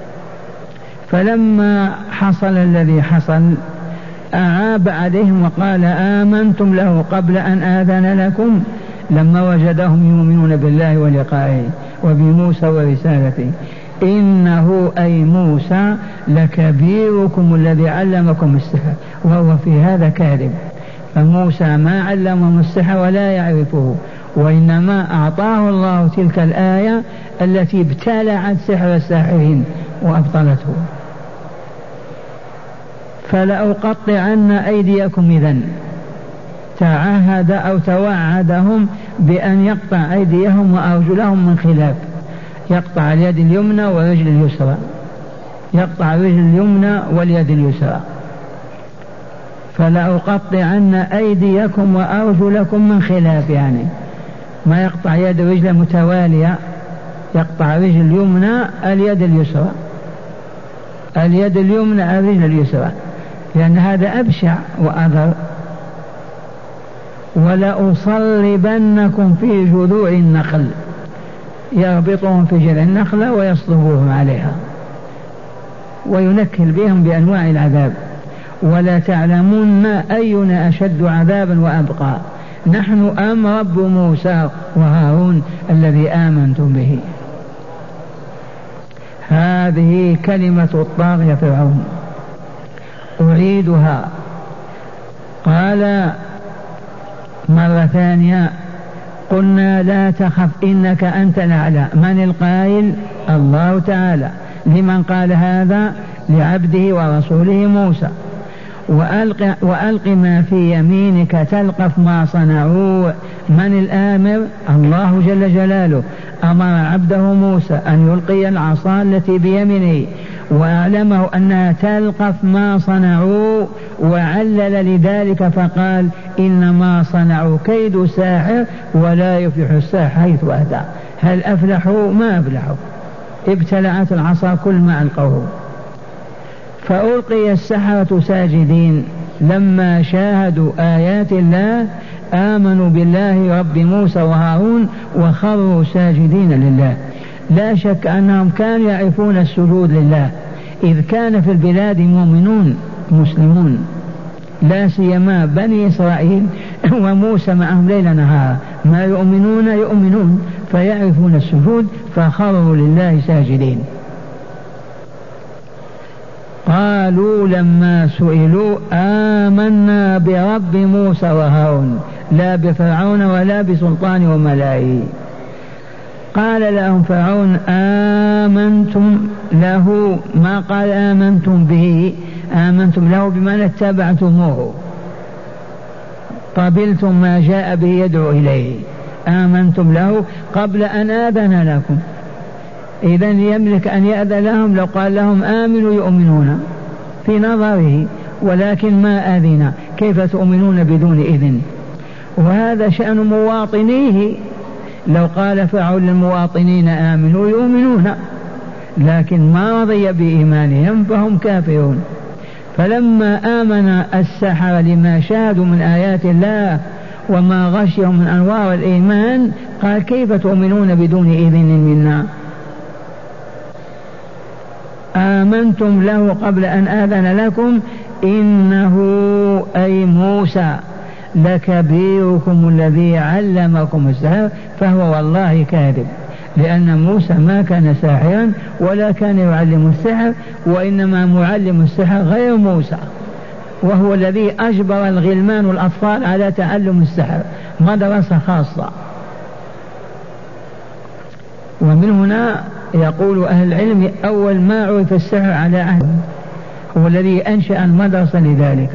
فلما حصل الذي حصل أعاب عليهم وقال آمنتم له قبل أن آذن لكم، لما وجدهم يؤمنون بالله ولقائه وبموسى ورسالته، إنه أي موسى لكبيركم الذي علمكم السحر، وهو في هذا كاذب. فموسى ما علمهم السحر ولا يعرفه، وإنما أعطاه الله تلك الآية التي ابتلعت سحر الساحرين وأبطلته. فلأقطعن أيديكم، إذن تعهد أو توعدهم بأن يقطع أيديهم وأرجلهم من خلاف، يقطع اليد اليمنى والرجل اليسرى، يقطع الرجل اليمنى واليد اليسرى. فلأقطعن أيديكم وأرجلكم من خلاف، يعني ما يقطع يد رجل متوالية، يقطع الرجل اليمنى اليد اليسرى، اليد اليمنى الرجل اليسرى، لأن هذا أبشع وأضر. ولأصلبنكم في جذوع النخل، يربطهم في جذع النخلة ويصلبوهم عليها وينكل بهم بأنواع العذاب، ولا تعلمون أينا أشد عذابا وأبقى، نحن أم رب موسى وهارون الذي آمنتم به. هذه كلمة الطاغية فرعون، أعيدها. قال مرة ثانية قلنا لا تخف إنك أنت الأعلى. من القائل؟ الله تعالى. لمن قال هذا؟ لعبده ورسوله موسى. وألق ما في يمينك تلقف ما صنعوا. من الآمر؟ الله جل جلاله أمر عبده موسى أن يلقي العصا التي بيمينه، وأعلمه أنها تلقف ما صنعوا، وعلل لذلك فقال إنما صنعوا كيد ساحر ولا يفلح الساحر حيث أتى. هل أفلحوا؟ ما أفلحوا، ابتلعت العصا كل ما ألقوه. فألقي السحرة ساجدين، لما شاهدوا آيات الله آمنوا بالله رب موسى وهارون وخروا ساجدين لله. لا شك أنهم كانوا يعرفون السجود لله، إذ كان في البلاد مؤمنون مسلمون، لا سيما بني إسرائيل وموسى معهم ليل نهار، ما يؤمنون فيعرفون السجود، فخروا لله ساجدين. قالوا لما سئلوا آمنا برب موسى وهارون، لا بفرعون ولا بسلطان وملائه. قال لهم فرعون آمنتم له، ما قال آمنتم به، آمنتم له بمعنى اتبعتموه، قبلتم ما جاء به يدعو إليه. آمنتم له قبل أن آذن لكم، إذن يملك أن يأذن لهم، لو قال لهم آمنوا يؤمنون في نظره، ولكن ما آذن، كيف تؤمنون بدون إذن؟ وهذا شأن مواطنيه، لو قال فرعون للمواطنين آمنوا يؤمنون، لكن ما رضي بإيمانهم فهم كافرون. فلما آمن السحرة لما شاهدوا من آيات الله وما غشيهم من أنوار الإيمان، قال كيف تؤمنون بدون إذن منا؟ آمنتم له قبل أن آذن لكم إنه أي موسى لكبيركم الذي علمكم السحر، فهو والله كاذب، لأن موسى ما كان ساحرا ولا كان يعلم السحر، وإنما معلم السحر غير موسى، وهو الذي أجبر الغلمان والأطفال على تعلم السحر، مدرسة خاصة. ومن هنا يقول أهل العلم أول ما عرف السحر على عهد هو الذي أنشأ المدرسة لذلك.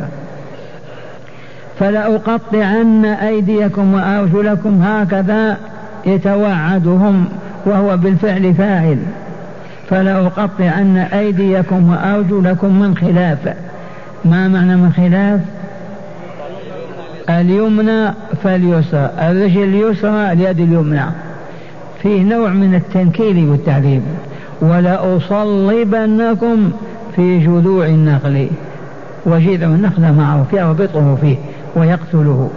فلأقطعن أيديكم وأرجلكم، هكذا يتوعدهم وهو بالفعل فاعل. فلأقطعن أيديكم وأرجلكم من خلاف. ما معنى من خلاف؟ اليمنى فاليسرى، الرجل اليسرى اليد اليمنى، فيه نوع من التنكيل والتعذيب. ولأصلبنكم في جذوع النخل، وجذع النخل معروف يربطه فيه ويقتله.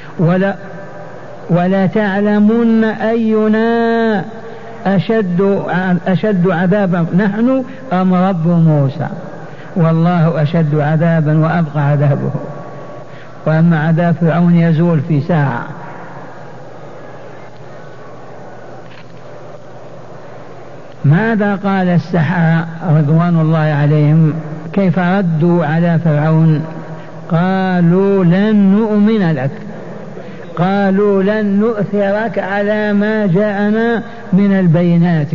ولا تعلمن أينا أشد عذابا، نحن أم رب موسى، والله أشد عذابا وأبقى عذابه. وأما عذاب فرعون يزول في ساعة. ماذا قال السحرة رضوان الله عليهم؟ كيف ردوا على فرعون؟ قالوا لن نؤمن لك، قالوا لن نؤثرك على ما جاءنا من البينات،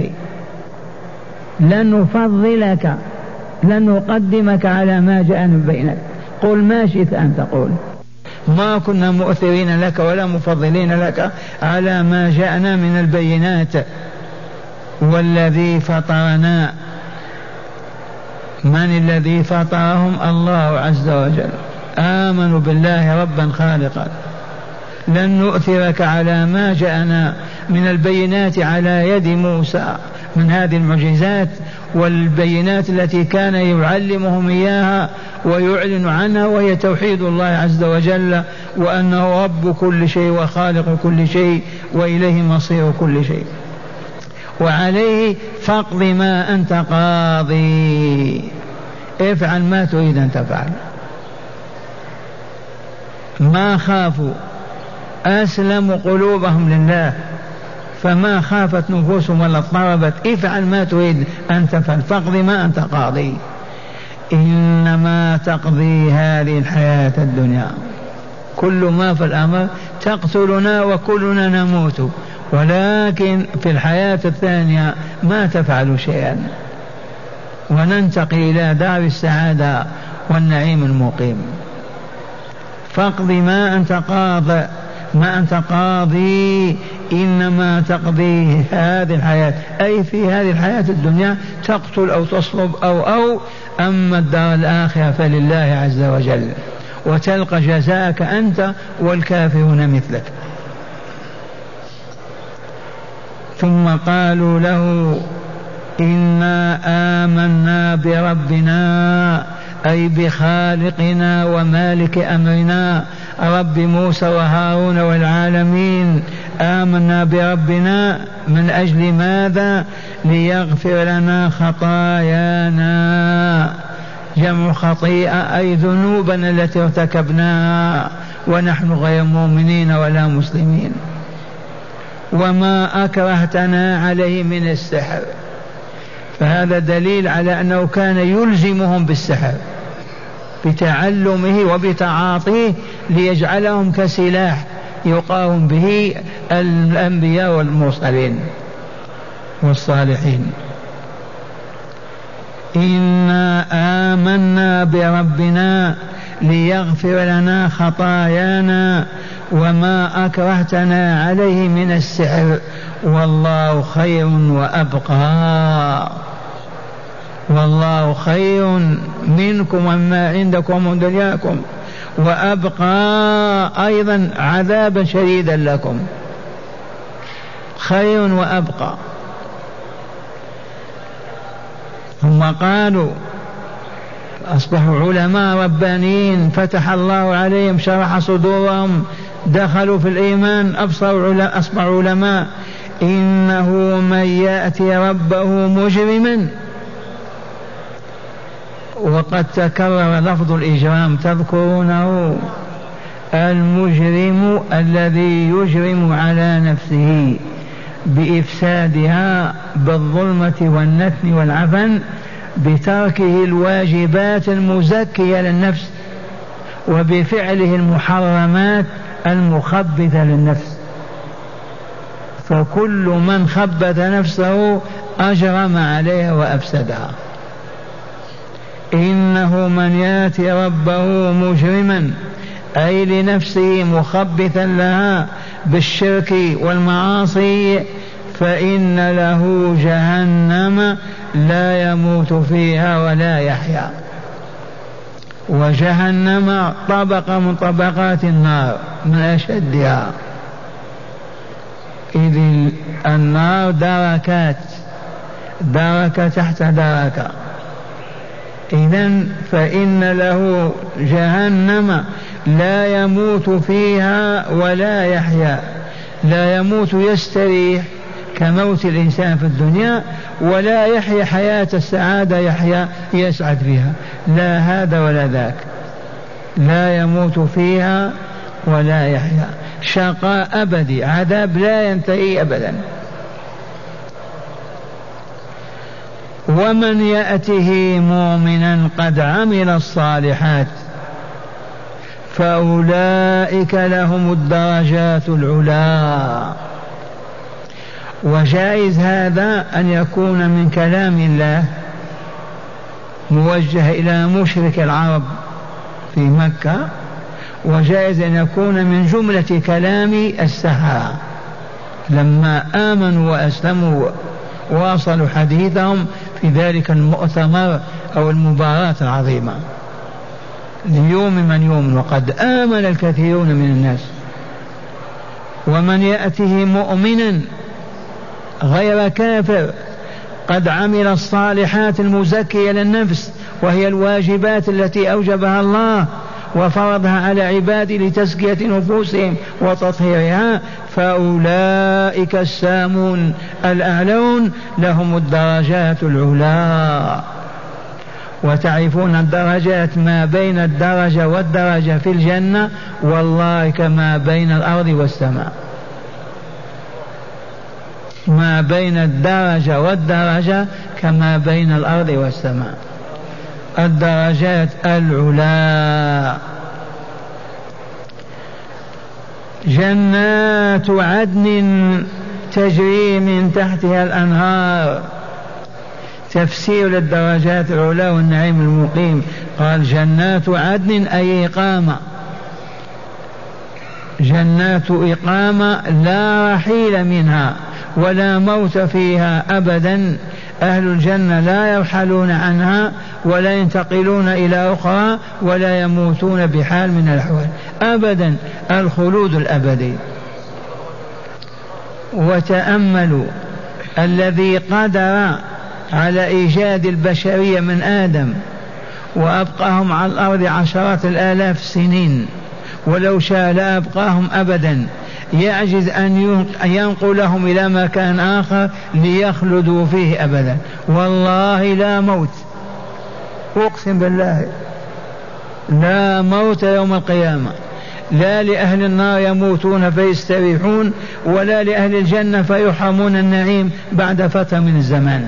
لن نفضلك، لن نقدمك على ما جاءنا من البينات، قل ما شئت أن تقول، ما كنا مؤثرين لك ولا مفضلين لك على ما جاءنا من البينات. والذي فطرنا، من الذي فطرهم؟ الله عز وجل، آمنوا بالله ربا خالقا. لن نؤثرك على ما جاءنا من البينات على يد موسى من هذه المعجزات والبينات التي كان يعلمهم إياها ويعلن عنها، وهي توحيد الله عز وجل، وأنه رب كل شيء وخالق كل شيء وإليه مصير كل شيء. وعليه فاقض ما أنت قاضي، افعل ما تريد أن تفعل. ما خافوا، أسلموا قلوبهم لله، فما خافت نفوسهم ولا اضطربت. افعل ما تريد أن تفعل، فاقض ما أنت قاضي، إنما تقضي هذه الحياة الدنيا، كل ما في الأمر تقتلنا وكلنا نموت، ولكن في الحياة الثانية ما تفعل شيئا، وننتقل إلى دار السعادة والنعيم المقيم. فاقض ما أنت قاض، ما أنت قاضي، إنما تقضي هذه الحياة، أي في هذه الحياة الدنيا تقتل أو تصلب أو أما الدار الآخرة فلله عز وجل، وتلقى جزاءك أنت والكافرون مثلك. ثم قالوا له إنا آمنا بربنا، أي بخالقنا ومالك أمرنا، رب موسى وهارون والعالمين. آمنا بربنا من أجل ماذا؟ ليغفر لنا خطايانا، جمع خطيئة أي ذنوبنا التي ارتكبناها ونحن غير مؤمنين ولا مسلمين. وما أكرهتنا عليه من السحر، فهذا دليل على أنه كان يلزمهم بالسحر بتعلمه وبتعاطيه ليجعلهم كسلاح يقاوم به الأنبياء والمرسلين والصالحين. إنا آمنا بربنا ليغفر لنا خطايانا وما أكرهتنا عليه من السحر، والله خير وأبقى، والله خير منكم وما عندكم من دنياكم، وأبقى أيضا عذابا شديدا لكم، خير وأبقى. ثم قالوا أصبحوا علماء ربانيين، فتح الله عليهم، شرح صدورهم، دخلوا في الإيمان، أصبحوا علماء. إنه من يأتي ربه مجرما وقد تكرر لفظ الإجرام تذكرونه، المجرم الذي يجرم على نفسه بإفسادها بالظلمة والنتن والعفن بتركه الواجبات المزكية للنفس وبفعله المحرمات المخبثة للنفس. فكل من خبث نفسه أجرم عليها وأفسدها. إنه من يأتي ربه مجرما أي لنفسه مخبثا لها بالشرك والمعاصي فإن له جهنم لا يموت فيها ولا يحيا. وجهنم طبقة من طبقات النار من أشدها، إذ النار دركات، دركة تحت دركة. إذن فإن له جهنم لا يموت فيها ولا يحيا. لا يموت يستريح كموت الإنسان في الدنيا، ولا يحيا حياة السعادة يحيا يسعد فيها، لا هذا ولا ذاك. لا يموت فيها ولا يحيا، شقاء أبدي، عذاب لا ينتهي أبدا. ومن يأته مؤمنا قد عمل الصالحات فأولئك لهم الدرجات العلى. وجائز هذا أن يكون من كلام الله موجه إلى مشرك العرب في مكة، وجائز أن يكون من جملة كلام السحرة لما آمنوا وأسلموا واصلوا حديثهم في ذلك المؤتمر أو المباراة العظيمة ليوم من يوم، وقد آمن الكثيرون من الناس. ومن يأته مؤمنا غير كافر قد عمل الصالحات المزكية للنفس، وهي الواجبات التي أوجبها الله وفرضها على عباده لتزكية نفوسهم وتطهيرها، فأولئك السامون الأعلون لهم الدرجات العلى. وتعرفون الدرجات ما بين الدرجة والدرجة في الجنة والله كما بين الأرض والسماء، ما بين الدرجة والدرجة كما بين الأرض والسماء، الدرجات العلا. جنات عدن تجري من تحتها الأنهار. تفسير للدرجات العلا والنعيم المقيم، قال جنات عدن أي إقامة، جنات إقامة لا رحيل منها ولا موت فيها أبدا. أهل الجنة لا يرحلون عنها ولا ينتقلون إلى أخرى ولا يموتون بحال من الأحوال أبدا، الخلود الأبدي. وتأملوا الذي قدر على إيجاد البشرية من آدم وأبقاهم على الأرض عشرات الآلاف السنين، ولو شاء لا أبقاهم أبدا، يعجز أن ينقلهم إلى مكان آخر ليخلدوا فيه أبدا. والله لا موت، أقسم بالله لا موت يوم القيامة، لا لأهل النار يموتون فيستريحون ولا لأهل الجنة فيحرمون النعيم بعد فترة من الزمان.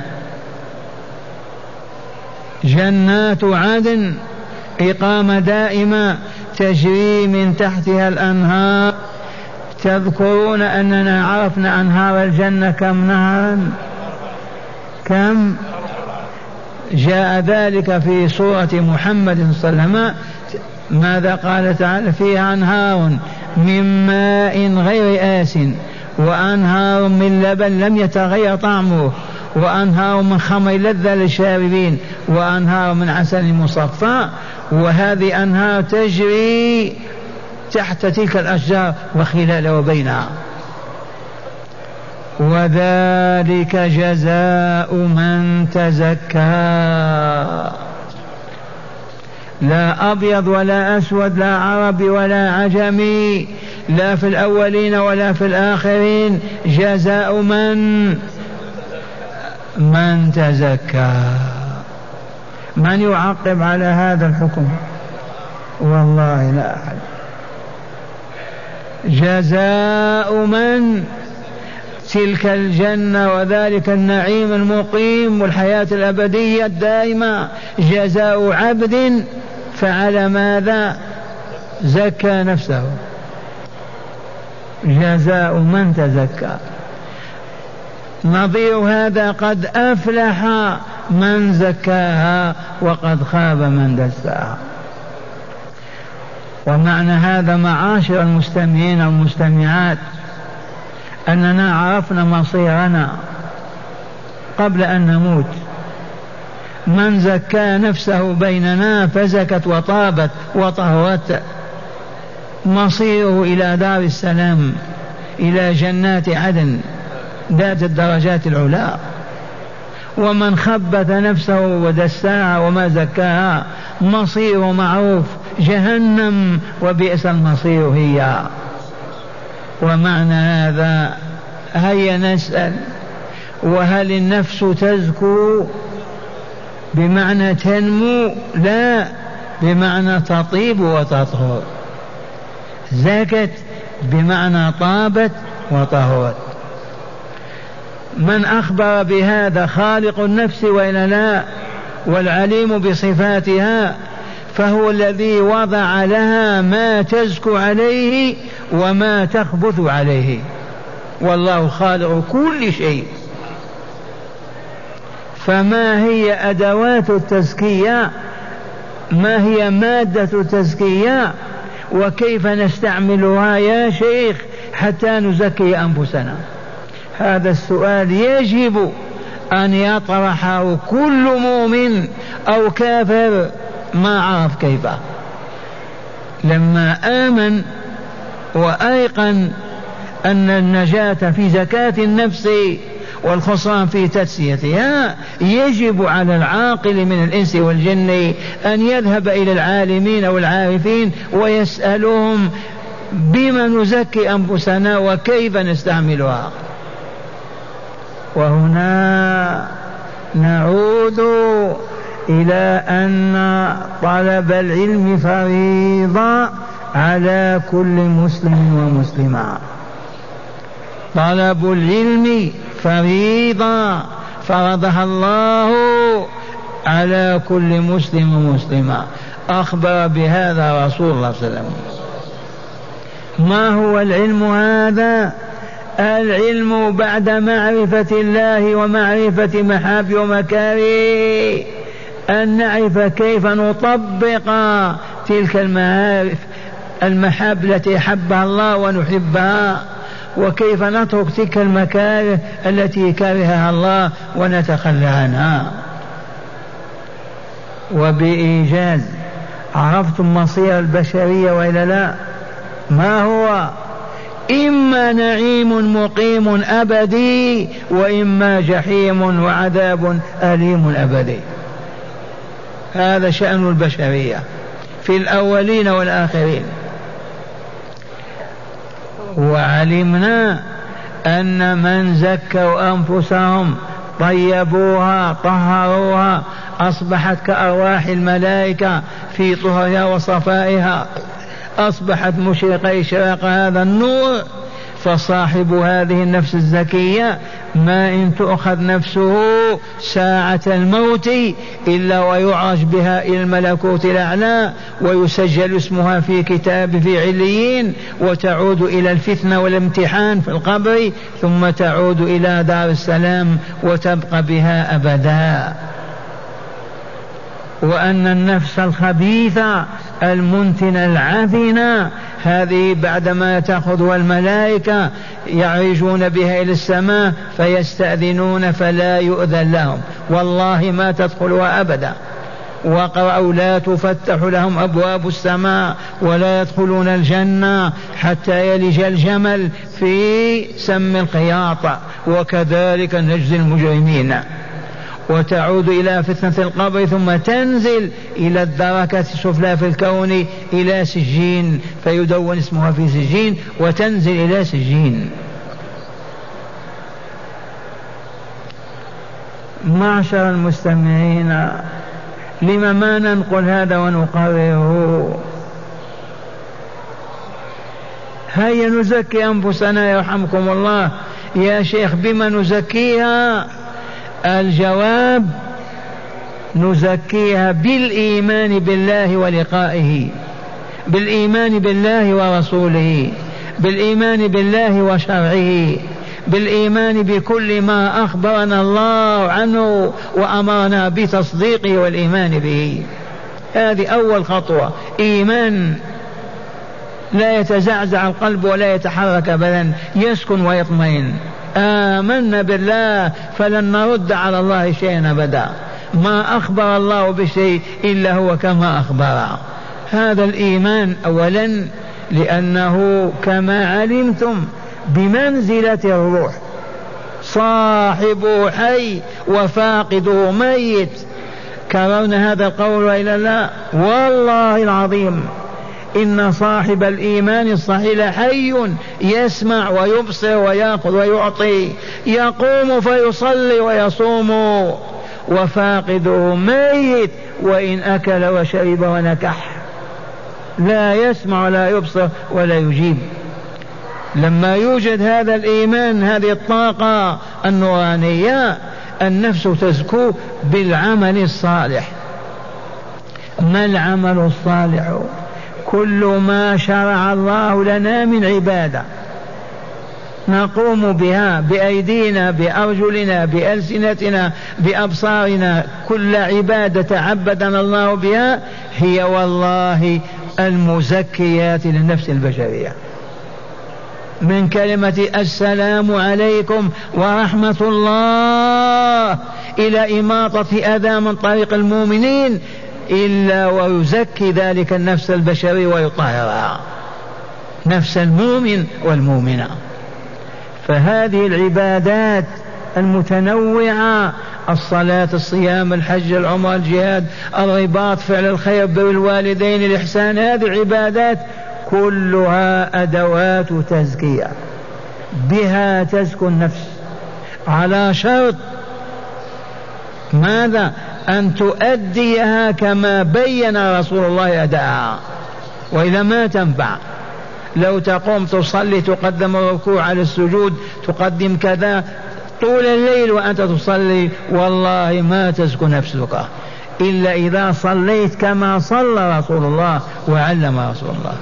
جنات عدن إقامة دائمة تجري من تحتها الأنهار. تذكرون أننا عرفنا أنهار الجنة كم نهرا؟ كم؟ جاء ذلك في سورة محمد صلى الله عليه وسلم. ماذا قال تعالى؟ فيها أنهار من ماء غير آس، وأنهار من لبن لم يتغير طعمه، وأنهار من خمر لذة للشاربين، وأنهار من عسل مصفى. وهذه أنهار تجري تحت تلك الأشجار وخلال وبينها. وذلك جزاء من تزكى. لا أبيض ولا أسود، لا عربي ولا عجمي، لا في الأولين ولا في الآخرين، جزاء من تزكى. من يعقب على هذا الحكم؟ والله لا أحد. جزاء من؟ تلك الجنة وذلك النعيم المقيم والحياة الأبدية الدائمة، جزاء عبد فعل ماذا؟ زكى نفسه. جزاء من تزكى. نظير هذا قد أفلح من زكاها وقد خاب من دساها. ومعنى هذا معاشر المستمعين والمستمعات أننا عرفنا مصيرنا قبل أن نموت. من زكى نفسه بيننا فزكت وطابت وطهرت، مصيره إلى دار السلام، إلى جنات عدن ذات الدرجات العلى. ومن خبث نفسه ودساها وما زكاها مصيره معروف، جهنم وبئس المصير هي. ومعنى هذا هيا نسأل، وهل النفس تزكو بمعنى تنمو؟ لا، بمعنى تطيب وتطهر. زكت بمعنى طابت وطهرت. من أخبر بهذا خالق النفس وإلا لا، والعليم بصفاتها، فهو الذي وضع لها ما تزكو عليه وما تخبث عليه، والله خالق كل شيء. فما هي أدوات التزكية؟ ما هي مادة التزكية؟ وكيف نستعملها يا شيخ حتى نزكي أنفسنا؟ هذا السؤال يجب أن يطرحه كل مؤمن أو كافر ما عرف كيف. لما آمن وأيقن أن النجاة في زكاة النفس والخسران في تسيتها، يجب على العاقل من الإنس والجن أن يذهب إلى العالمين والعارفين ويسألهم بما نزكي أنفسنا وكيف نستعملها. وهنا نعود إلى أن طلب العلم فريضة على كل مسلم ومسلمة. طلب العلم فريضة فرضها الله على كل مسلم ومسلمة، أخبر بهذا رسول الله صلى الله عليه وسلم. ما هو العلم هذا؟ العلم بعد معرفة الله ومعرفة محاب ومكاره أن نعرف كيف نطبق تلك المعارف، المحاب التي حبها الله ونحبها، وكيف نترك تلك المكاره التي كرهها الله ونتخلى عنها. وبإيجاز عرفتم مصير البشرية وإلا لا؟ ما هو؟ إما نعيم مقيم أبدي، وإما جحيم وعذاب أليم أبدي. هذا شأن البشرية في الأولين والآخرين. وعلمنا أن من زكوا أنفسهم طيبوها طهروها أصبحت كأرواح الملائكة في طهرها وصفائها، أصبحت مشرقة إشراق هذا النور. فصاحب هذه النفس الزكية ما إن تؤخذ نفسه ساعة الموت إلا ويعرج بها إلى الملكوت الأعلى ويسجل اسمها في كتاب في عليين، وتعود إلى الفتنة والامتحان في القبر، ثم تعود إلى دار السلام وتبقى بها أبدا. وأن النفس الخبيثة المنتنة العفنة هذه بعدما تأخذها الملائكة يعرجون بها إلى السماء فيستأذنون فلا يؤذن لهم، والله ما تدخلها أبدا. وقرأوا لا تفتح لهم أبواب السماء ولا يدخلون الجنة حتى يلج الجمل في سم الخياط، وكذلك نجزي المجرمين. وتعود إلى فتنة القبر ثم تنزل إلى الدركة السفلى في الكون إلى سجين فيدون اسمها في سجين وتنزل إلى سجين. معشر المستمعين، لما ما ننقل هذا ونقرره؟ هيا نزكي أنفسنا يرحمكم الله. يا شيخ بما نزكيها؟ الجواب: نزكيها بالإيمان بالله ولقائه، بالإيمان بالله ورسوله، بالإيمان بالله وشرعه، بالإيمان بكل ما أخبرنا الله عنه وأمرنا بتصديقه والإيمان به. هذه أول خطوة، إيمان لا يتزعزع القلب ولا يتحرك أبدا، يسكن ويطمئن. آمنا بالله فلن نرد على الله شيئا أبدا، ما أخبر الله بشيء إلا هو كما أخبر. هذا الإيمان أولا، لأنه كما علمتم بمنزلة الروح، صاحبه حي وفاقده ميت. كررنا هذا القول وإلا لا؟ والله العظيم إن صاحب الإيمان الصحيح حي يسمع ويبصر ويأخذ ويعطي، يقوم فيصلي ويصوم، وفاقده ميت وإن أكل وشرب ونكح، لا يسمع ولا يبصر ولا يجيب. لما يوجد هذا الإيمان، هذه الطاقة النورانية، النفس تزكو بالعمل الصالح. ما العمل الصالح؟ كل ما شرع الله لنا من عبادة نقوم بها بأيدينا بأرجلنا بألسنتنا بأبصارنا، كل عبادة تعبدنا الله بها هي والله المزكيات للنفس البشرية. من كلمة السلام عليكم ورحمة الله إلى إماطة أذى من طريق المؤمنين، إلا ويزكي ذلك النفس البشري ويطهرها، نفس المؤمن والمؤمنة. فهذه العبادات المتنوعة، الصلاة، الصيام، الحج، العمرة، الجهاد، الرباط، فعل الخير، بر الوالدين، الإحسان، هذه العبادات كلها أدوات تزكية، بها تزكو النفس، على شرط ماذا؟ أن تؤديها كما بين رسول الله أداءها، وإذا ما تنفع. لو تقوم تصلي تقدم الركوع على السجود، تقدم كذا طول الليل وأنت تصلي، والله ما تزكو نفسك إلا إذا صليت كما صلى رسول الله وعلم رسول الله.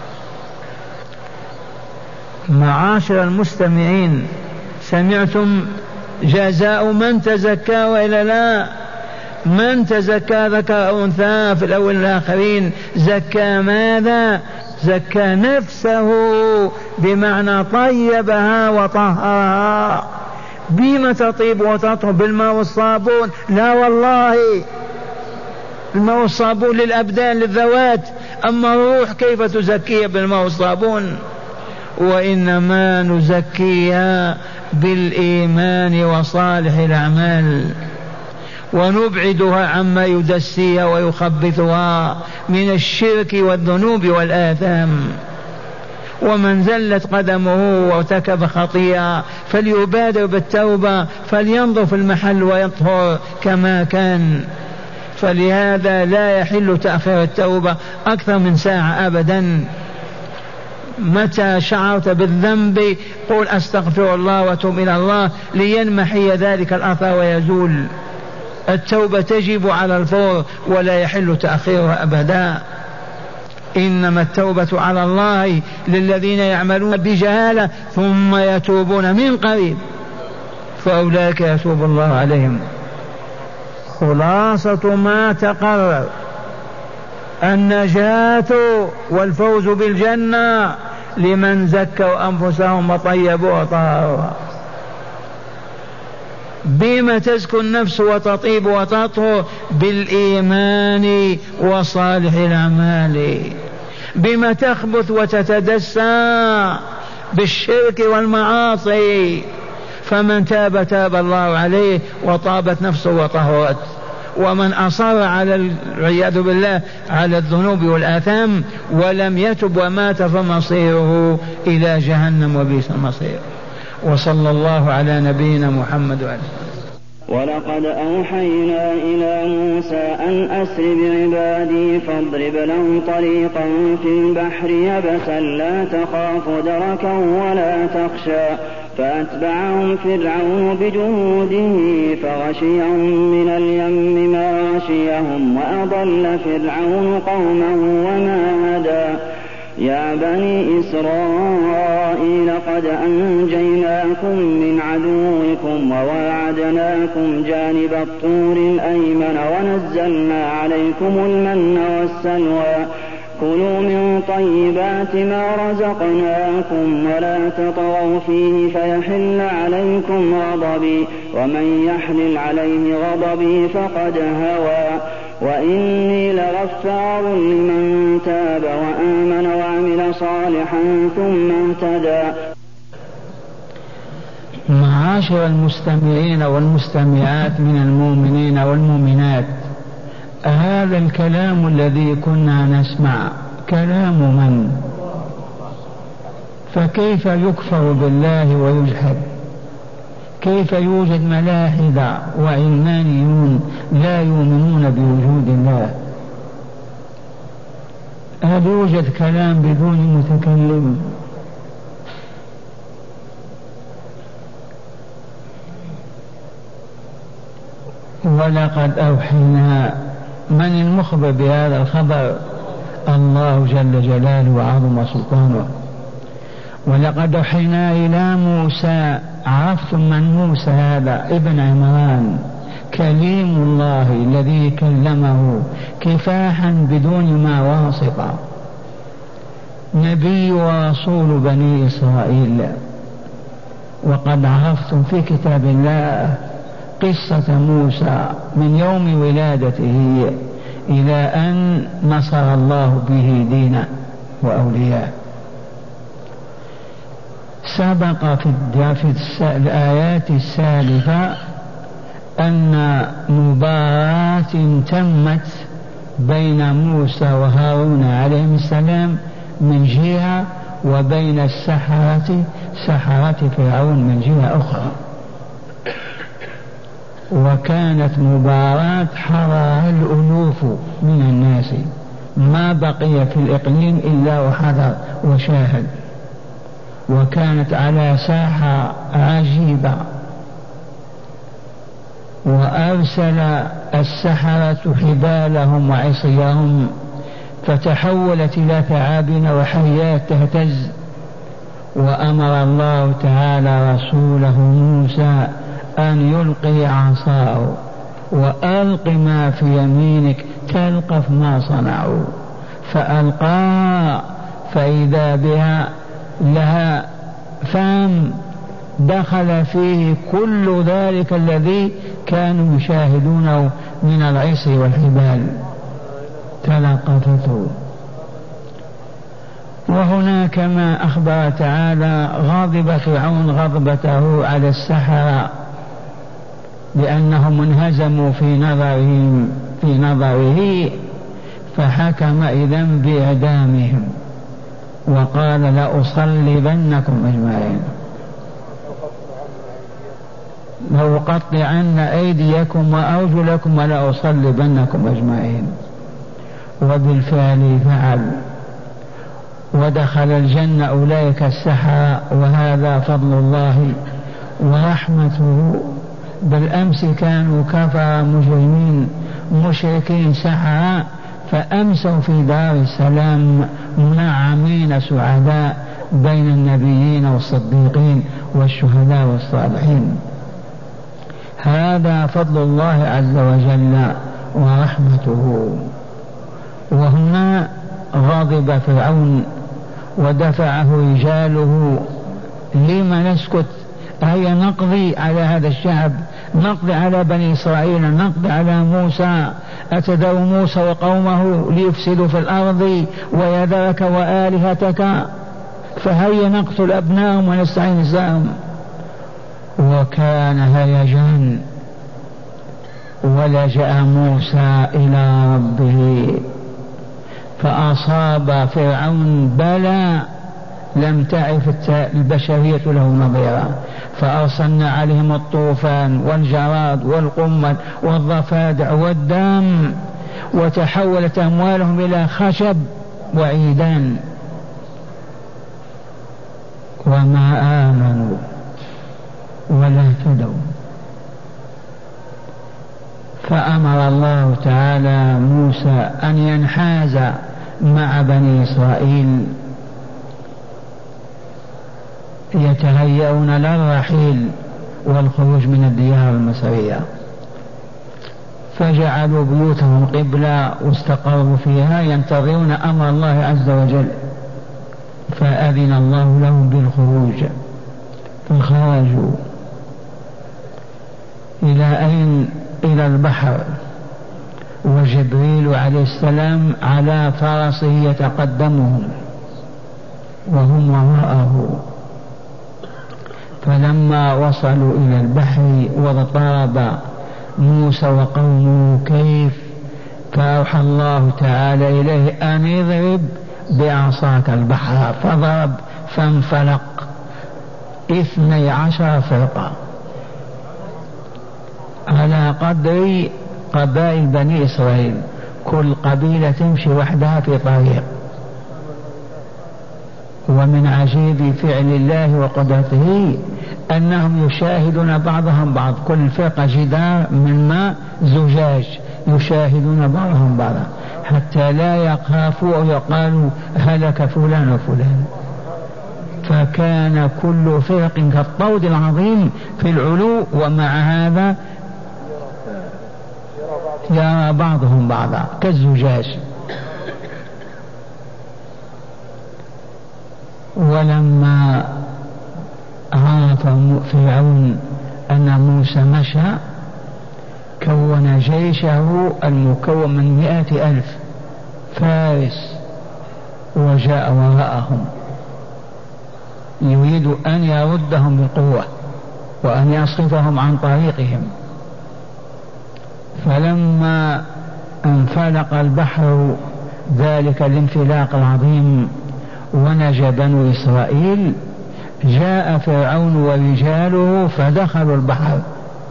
معاشر المستمعين، سمعتم جزاء من تزكى وإلا لا؟ من تزكى ذكر أو أنثى في الأول والآخرين زكى ماذا؟ زكى نفسه، بمعنى طيبها وطهرها. بما تطيب وتطهر؟ بالماء والصابون؟ لا والله، الماء والصابون للأبدان للذوات، أما الروح كيف تزكيها بالماء والصابون؟ وإنما نزكيها بالإيمان وصالح الأعمال، ونبعدها عما يدسيها ويخبثها من الشرك والذنوب والآثام. ومن زلت قدمه وارتكب خطيئة فليبادر بالتوبة، فلينظر في المحل ويطهر كما كان. فلهذا لا يحل تأخير التوبة أكثر من ساعة أبدا. متى شعرت بالذنب قل أستغفر الله وتوب إلى الله لينمحي ذلك الأثر ويزول. التوبة تجب على الفور ولا يحل تأخيرها أبدا. إنما التوبة على الله للذين يعملون بجهالة ثم يتوبون من قريب فأولئك يتوب الله عليهم. خلاصة ما تقرر النجاة والفوز بالجنة لمن زكوا أنفسهم وطيبوا وطهروا. بما تزكو النفس وتطيب وتطهر؟ بالإيمان وصالح الأعمال. بما تخبث وتتدسى؟ بالشرك والمعاصي. فمن تاب تاب الله عليه وطابت نفسه وطهرت، ومن أصر على العياذ بالله على الذنوب والآثام ولم يتب ومات فمصيره إلى جهنم وبئس المصير. وصلى الله على نبينا محمد وعلى آله. ولقد أوحينا إلى موسى أن أسر بعبادي فاضرب لهم طريقا في البحر يبسا لا تخاف دركا ولا تخشى فأتبعهم فرعون بجنوده فغشيهم من اليم ما غشيهم وأضل فرعون قومه وما هدى يا بني إسرائيل قد أنجيناكم من عدوكم وواعدناكم جانب الطور الأيمن ونزلنا عليكم المن والسلوى كلوا من طيبات ما رزقناكم ولا تطغوا فيه فيحل عليكم غضبي ومن يحلل عليه غضبي فقد هوى وإني لغفار لمن تاب وآمن وعمل صالحا ثم اهتدى. معاشر المستمعين والمستمعات من المؤمنين والمؤمنات، هذا الكلام الذي كنا نسمع كلام من؟ فكيف يكفر بالله ويجحد؟ كيف يوجد ملاحدة وعلمانيون لا يؤمنون بوجود الله؟ هل يوجد كلام بدون متكلم؟ ولقد أوحينا، من المخبر بهذا الخبر؟ الله جل جلاله وعظم سلطانه. ولقد أوحينا إلى موسى، عرفتم من موسى؟ هذا ابن عمران كليم الله الذي كلمه كفاحا بدون ما واسطة، نبي ورسول بني إسرائيل. وقد عرفتم في كتاب الله قصة موسى من يوم ولادته إلى أن نصر الله به دينه وأولياءه. سبق في الآيات السالفة أن مباراة تمت بين موسى وهارون عليهم السلام من جهة، وبين سحرة فرعون من جهة أخرى، وكانت مباراة حضرها الألوف من الناس، ما بقي في الإقليم إلا وحضر وشاهد، وكانت على ساحة عجيبة. وأرسل السحرة حبالهم وعصيهم فتحولت إلى ثعابين وحيات تهتز، وأمر الله تعالى رسوله موسى أن يلقي عصاه وألق ما في يمينك تلقف ما صنعوا، فألقى فإذا بها لها فم دخل فيه كل ذلك الذي كانوا يشاهدونه من العصي والحبال، تلقفته. وهناك ما أخبر تعالى غضب فرعون غضبته على السحرة لأنهم انهزموا في نظره فحكم إذن بإعدامهم وقال لأصلبنكم أجمعين، لأقطعن أيديكم وأرجلكم ولأصلبنكم أجمعين. وبالفعل فعل، ودخل الجنة أولئك السحرة، وهذا فضل الله ورحمته. بالأمس كانوا كفر مجرمين مشركين سحرة، فأمسوا في دار السلام منعمين سعداء بين النبيين والصديقين والشهداء والصالحين. هذا فضل الله عز وجل ورحمته. وهنا غضب فرعون ودفعه رجاله، لما نسكت؟ هيا نقضي على هذا الشعب، نقضي على بني إسرائيل، نقضي على موسى. أتدعو موسى وقومه ليفسدوا في الأرض ويذرك وآلهتك، فهيا نقتل أبنائهم ونستعين نساءهم. وكان هيجان، ولجأ موسى إلى ربه فأصاب فرعون بلاء لم تعرف البشرية له نظيرا. فأرسلنا عليهم الطوفان والجراد والقمل والضفادع والدم، وتحولت أموالهم إلى خشب وعيدان، وما آمنوا ولا اهتدوا. فأمر الله تعالى موسى أن ينحاز مع بني إسرائيل يتهيئون للرحيل والخروج من الديار المصرية، فجعلوا بيوتهم قبلة واستقروا فيها ينتظرون أمر الله عز وجل، فأذن الله لهم بالخروج فخرجوا. إلى أين؟ إلى البحر، وجبريل عليه السلام على فرسه يتقدمهم وهم وراءه. فلما وصلوا إلى البحر واضطرب موسى وقومه كيف، فأوحى الله تعالى إليه أن يضرب بعصاك البحر، فضرب فانفلق 12 فرقة على قدر قبائل بني إسرائيل، كل قبيلة تمشي وحدها في طريق. ومن عجيب فعل الله وقدرته أنهم يشاهدون بعضهم بعض، كل فرقة جدار من ماء زجاج يشاهدون بعضهم بعضا، حتى لا يخافوا أو يقالوا هلك فلان وفلان. فكان كل فرق كالطود العظيم في العلو، ومع هذا يرى بعضهم بعضا كالزجاج. ولما عرف فرعون أن موسى مشى كون جيشه المكون من 100,000 فارس وجاء وراءهم يريد أن يردهم بالقوة وأن يصرفهم عن طريقهم. فلما انفلق البحر ذلك الانفلاق العظيم ونجا بنو إسرائيل، جاء فرعون ورجاله فدخلوا البحر،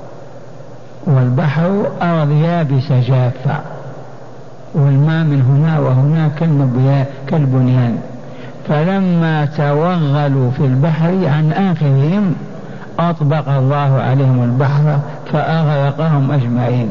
والبحر أرض يابسة جافة، والماء من هنا وهنا كالبنيان. فلما توغلوا في البحر عن آخرهم أطبق الله عليهم البحر فأغرقهم أجمعين.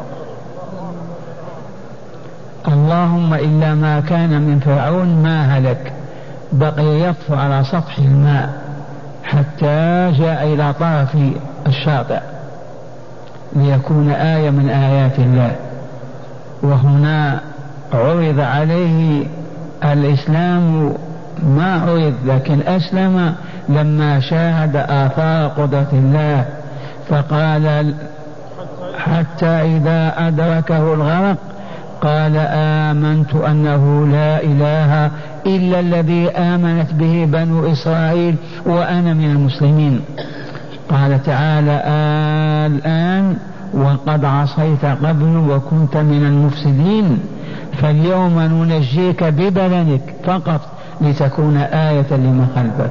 اللهم إلا ما كان من فرعون ما هلك، بقي يطفو على سطح الماء حتى جاء إلى طرف الشاطئ ليكون آية من آيات الله. وهنا عرض عليه الإسلام، ما عرض لكن أسلم لما شاهد آثار قدرة الله، فقال حتى إذا أدركه الغرق قال آمنت أنه لا إله إلا الذي آمنت به بنو إسرائيل وأنا من المسلمين. قال تعالى الآن وقد عصيت قبل وكنت من المفسدين، فاليوم ننجيك ببدنك فقط لتكون آية لمن خلفك،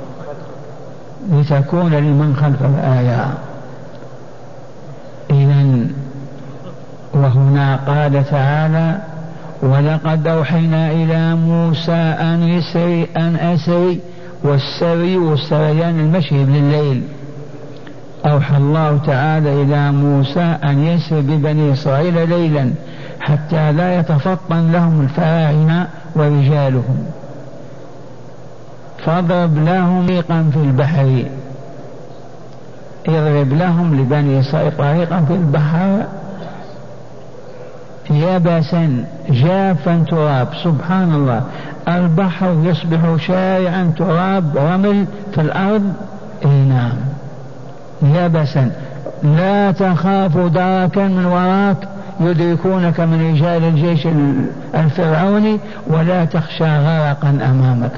لتكون لمن خلفك آية. إذن وهنا قال تعالى ولقد أوحينا إلى موسى أن أسري، والسري والسريان المشي بالليل. أوحى الله تعالى إلى موسى أن يسر ببني إسرائيل ليلا حتى لا يتفطن لهم الفراعنة ورجالهم، فاضرب لهم طريقا في البحر، اضرب لهم لبني إسرائيل طريقا في البحر يابسا جافا تراب. سبحان الله، البحر يصبح شارعا تراب رمل في الأرض، نعم يابسا، لا تخاف دركا من وراك يدركونك من رجال الجيش الفرعوني، ولا تخشى غرقا أمامك.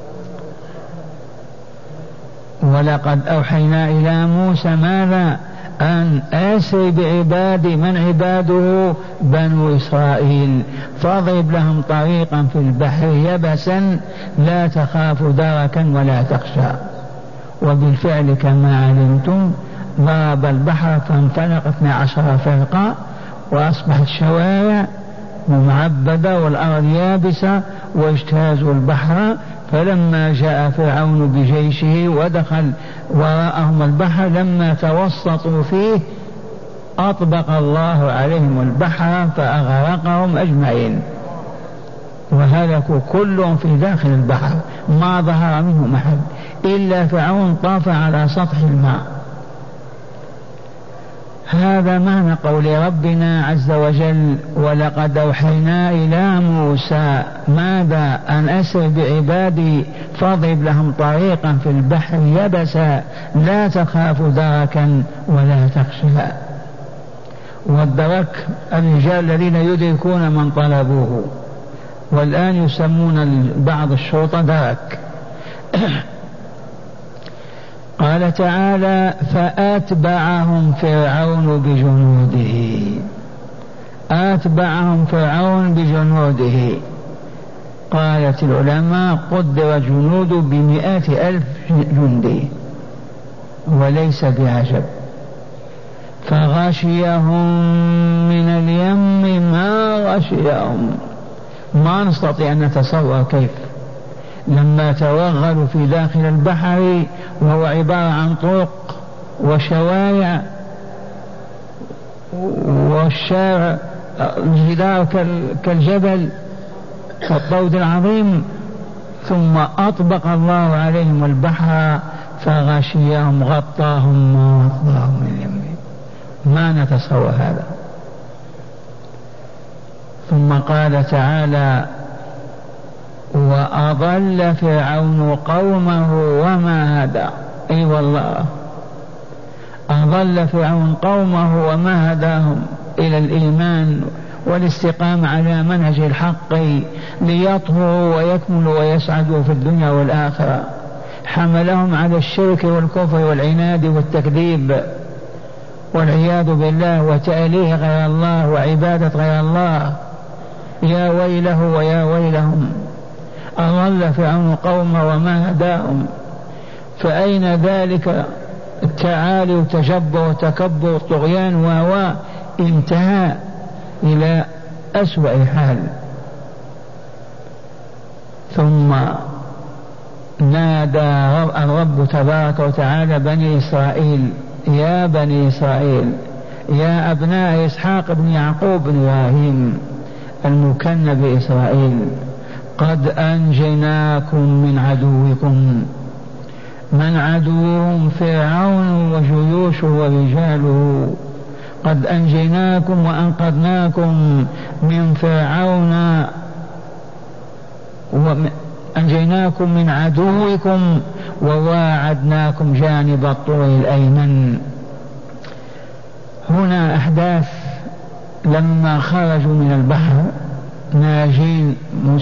ولقد أوحينا إلى موسى ماذا؟ أن أسر بعبادي، من عباده؟ بنو إسرائيل، فاضرب لهم طريقا في البحر يبسا لا تخاف دركا ولا تخشى. وبالفعل كما علمتم ضرب البحر فانفلق 12 فرقة وأصبحت شوارع معبدة والأرض يابسة، واجتازوا البحر. فلما جاء فرعون بجيشه ودخل وراءهم البحر، لما توسطوا فيه أطبق الله عليهم البحر فأغرقهم أجمعين، وهلكوا كلهم في داخل البحر، ما ظهر منهم أحد إلا فرعون طاف على سطح الماء. هذا معنى قول ربنا عز وجل: ولقد أوحينا إلى موسى ماذا؟ أن أسر بعبادي فاضرب لهم طريقا في البحر يبسا لا تخاف دركا ولا تخشى. والدرك الرجال الذين يدركون من طلبوه، والآن يسمون بعض الشرطة درك. قال تعالى: فأتبعهم فرعون بجنوده. أتبعهم فرعون بجنوده. قالت العلماء: قدر جنود ب100,000 جندي، وليس بعجب. فغشيهم من اليم ما غشيهم، ما نستطيع أن نتصور كيف. لما توغلوا في داخل البحر وهو عبارة عن طرق وشوارع والشارع الجدار كالجبل كالطود العظيم، ثم أطبق الله عليهم البحر فغشيهم غطاهم ما غطاهم من اليم. ما نتصور هذا. ثم قال تعالى: وأضل فرعون قومه وما هدى. أي والله أضل فرعون قومه وما هداهم إلى الإيمان والاستقامة على منهج الحق ليطهروا ويكملوا ويسعدوا في الدنيا والآخرة. حملهم على الشرك والكفر والعناد والتكذيب والعياذ بالله وتأليه غير الله وعبادة غير الله. يا ويله ويا ويلهم. أضل فرعون قومه وما هداهم. فأين ذلك التعالي وتجبر وتكبر والطغيان انتهى إلى أسوأ حال. ثم نادى الرب تبارك وتعالى بني إسرائيل: يا بني إسرائيل، يا أبناء إسحاق بن يعقوب بن إبراهيم المكن بإسرائيل، قد أنجيناكم من عدوكم. من عدوهم؟ فرعون وجيوشه ورجاله. قد أنجيناكم وأنقذناكم من فرعون أنجيناكم من عدوكم وواعدناكم جانب الطور الأيمن. هنا أحداث لما خرجوا من البحر ناجين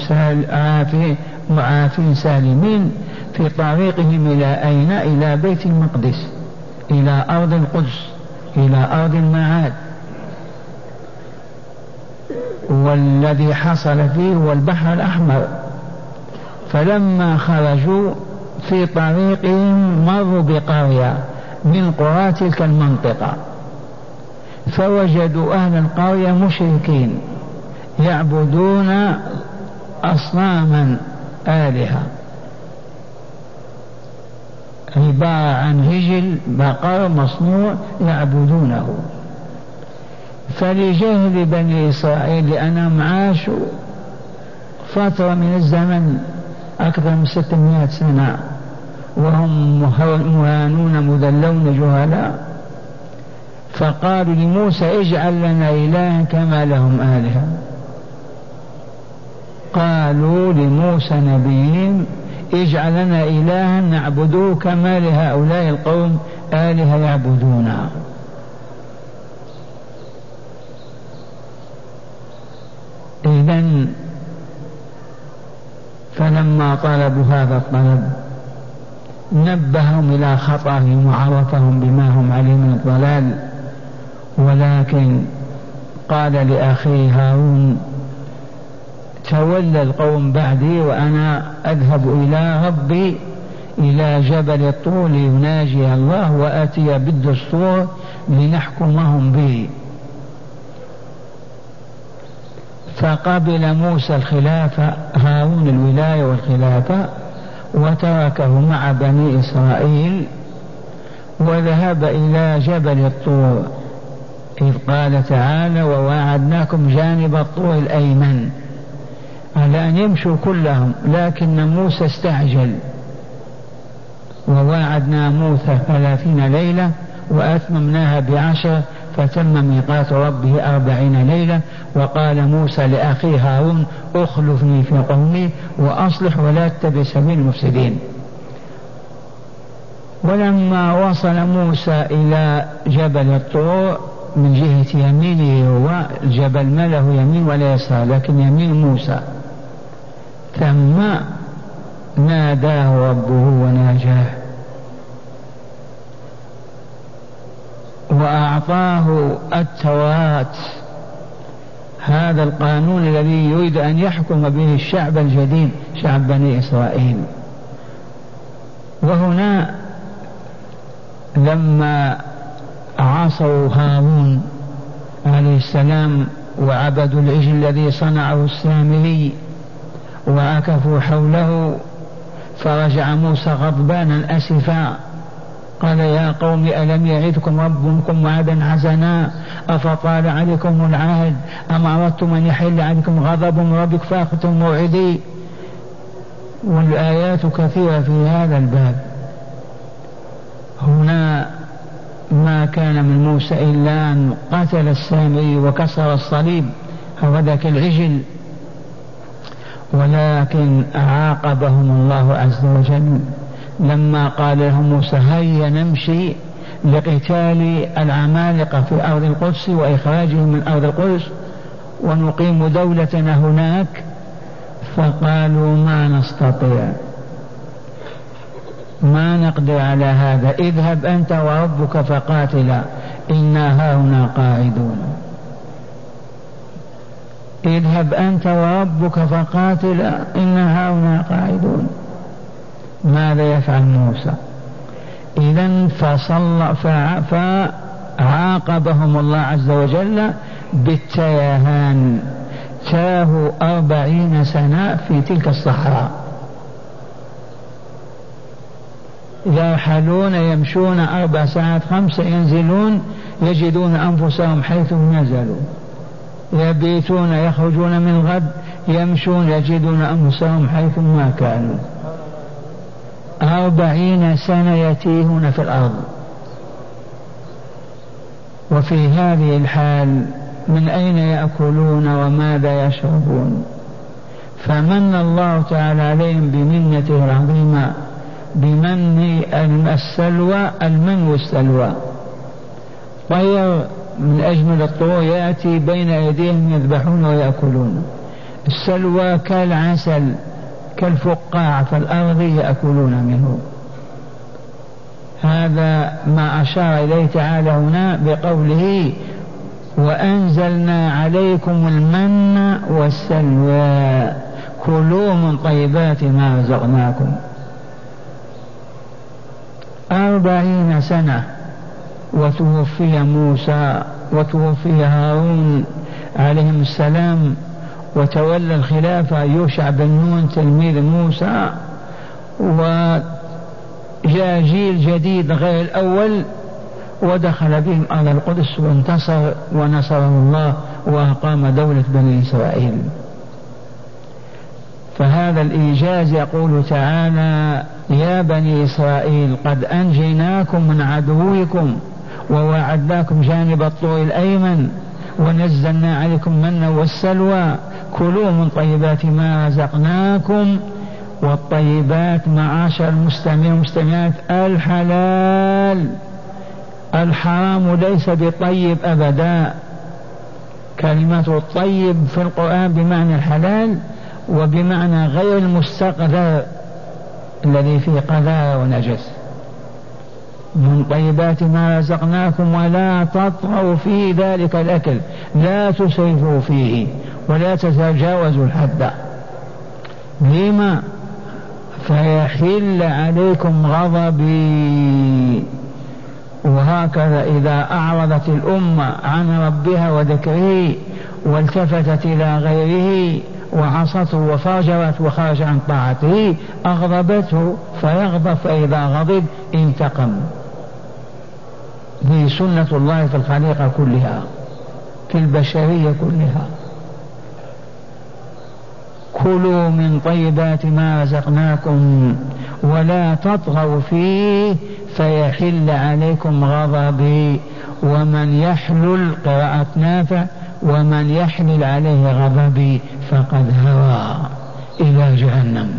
معافين سالمين في طريقهم إلى أين؟ إلى بيت المقدس، إلى أرض القدس، إلى أرض المعاد. والذي حصل فيه هو البحر الأحمر. فلما خرجوا في طريقهم مروا بقرية من قرى تلك المنطقة، فوجدوا أهل القرية مشركين يعبدون أصناما آلهة عبارة عن هجل بقر مصنوع يعبدونه. فلجهل بني إسرائيل لأنهم عاشوا فترة من الزمن أكثر من 600 سنة وهم مهانون مذلون جهلاء، فقالوا لموسى: اجعل لنا إلها كما لهم آلهة. قالوا لموسى نبيهم: اجعل لنا إلها نعبده كما لهؤلاء القوم آلهة يعبدونها. إذن فلما طلبوا هذا الطلب نبههم إلى خطأهم وعرفهم بما هم عليه من الضلال، ولكن قال لأخيه هارون تولى القوم بعدي وأنا أذهب إلى ربي إلى جبل الطور ليناجي الله وآتي بالدستور لنحكمهم به. فقبل موسى الخلافة، هارون الولاية والخلافة، وتركه مع بني إسرائيل وذهب إلى جبل الطور، إذ قال تعالى وواعدناكم جانب الطور الأيمن، على أن يمشوا كلهم، لكن موسى استعجل. وواعدنا موسى 30 ليلة وأتممناها ب10 فتم ميقات ربه 40 ليلة. وقال موسى لأخيه هارون اخلفني في قومي وأصلح ولا تتبع سبيل المفسدين. ولما وصل موسى إلى جبل الطور من جهة يمينه، هو الجبل ما له يمين ولا يسار لكن يمين موسى، ثم ناداه ربه وناجاه وأعطاه التوراة، هذا القانون الذي يريد أن يحكم به الشعب الجديد، شعب بني إسرائيل. وهنا لما عصوا هارون عليه السلام وعبدوا العجل الذي صنعه السامري وعكفوا حوله، فرجع موسى غضبانا أسفا قال يا قوم ألم يعدكم ربكم وعدا حسنا أفطال عليكم العهد أم أردتم أن يحل عليكم غضب من ربك فأخذتم موعدي. والآيات كثيرة في هذا الباب. هنا ما كان من موسى إلا أن قتل السامري وكسر الصليب أو ذاك العجل، ولكن عاقبهم الله عز وجل لما قال لهم موسى هيا نمشي لقتال العمالقة في أرض القدس وإخراجهم من أرض القدس ونقيم دولتنا هناك، فقالوا ما نستطيع، ما نقدر على هذا، اذهب أنت وربك فقاتلا إنا هاهنا قاعدون. اذهب أنت وربك فقاتلا إنا هاهنا قاعدون. ماذا يفعل موسى؟ إذن فعاقبهم الله عز وجل بالتيهان، تاهوا 40 سنة في تلك الصحراء، يرحلون يمشون 4 ساعات 5 ينزلون يجدون أنفسهم حيث نزلوا، يبيتون يخرجون من غد يمشون يجدون أنفسهم حيث ما كانوا. 40 سنة يتيهون في الأرض. وفي هذه الحال من أين يأكلون وماذا يشربون؟ فمن الله تعالى عليهم بمنته العظيمة، بمن السلوى، المن والسلوى، طير من أجمل الطيور يأتي بين أيديهم يذبحون ويأكلون. السلوى كالعسل كالفقاع في الأرض يأكلون منه. هذا ما أشار إليه تعالى هنا بقوله وأنزلنا عليكم المن والسلوى كلوا من طيبات ما رزقناكم. 40 سنة وتوفي موسى وتوفي هارون عليهم السلام، وتولى الخلافة يوشع بن نون تلميذ موسى، وجاء جيل جديد غير الأول ودخل بهم أرض القدس وانتصر ونصره الله وأقام دولة بني إسرائيل. فهذا الإيجاز يقول تعالى يا بني إسرائيل قد أنجيناكم من عدوكم ووعدناكم جانب الطور الأيمن ونزلنا عليكم من والسلوى كلوا من طيبات ما رزقناكم. والطيبات معاشر المستمعين والمستمعات الحلال، الحرام ليس بطيب أبدا. كلمة الطيب في القرآن بمعنى الحلال وبمعنى غير المستقذر الذي فيه قذارة ونجس. من طيبات ما رزقناكم ولا تطغوا في ذلك الأكل، لا تسرفوا فيه ولا تتجاوزوا الحد. لما؟ فيحل عليكم غضبي. وهكذا إذا أعرضت الأمة عن ربها وذكره والتفتت إلى غيره وعصته وفاجرت وخرج عن طاعته أغضبته فيغضب، فإذا غضب انتقم. هي سنة الله في الخليقة كلها، في البشرية كلها. كلوا من طيبات ما رزقناكم ولا تطغوا فيه فيحل عليكم غضبي. ومن يحلل، قراءة نافع، ومن يحلل عليه غضبي فقد هوى إلى جهنم.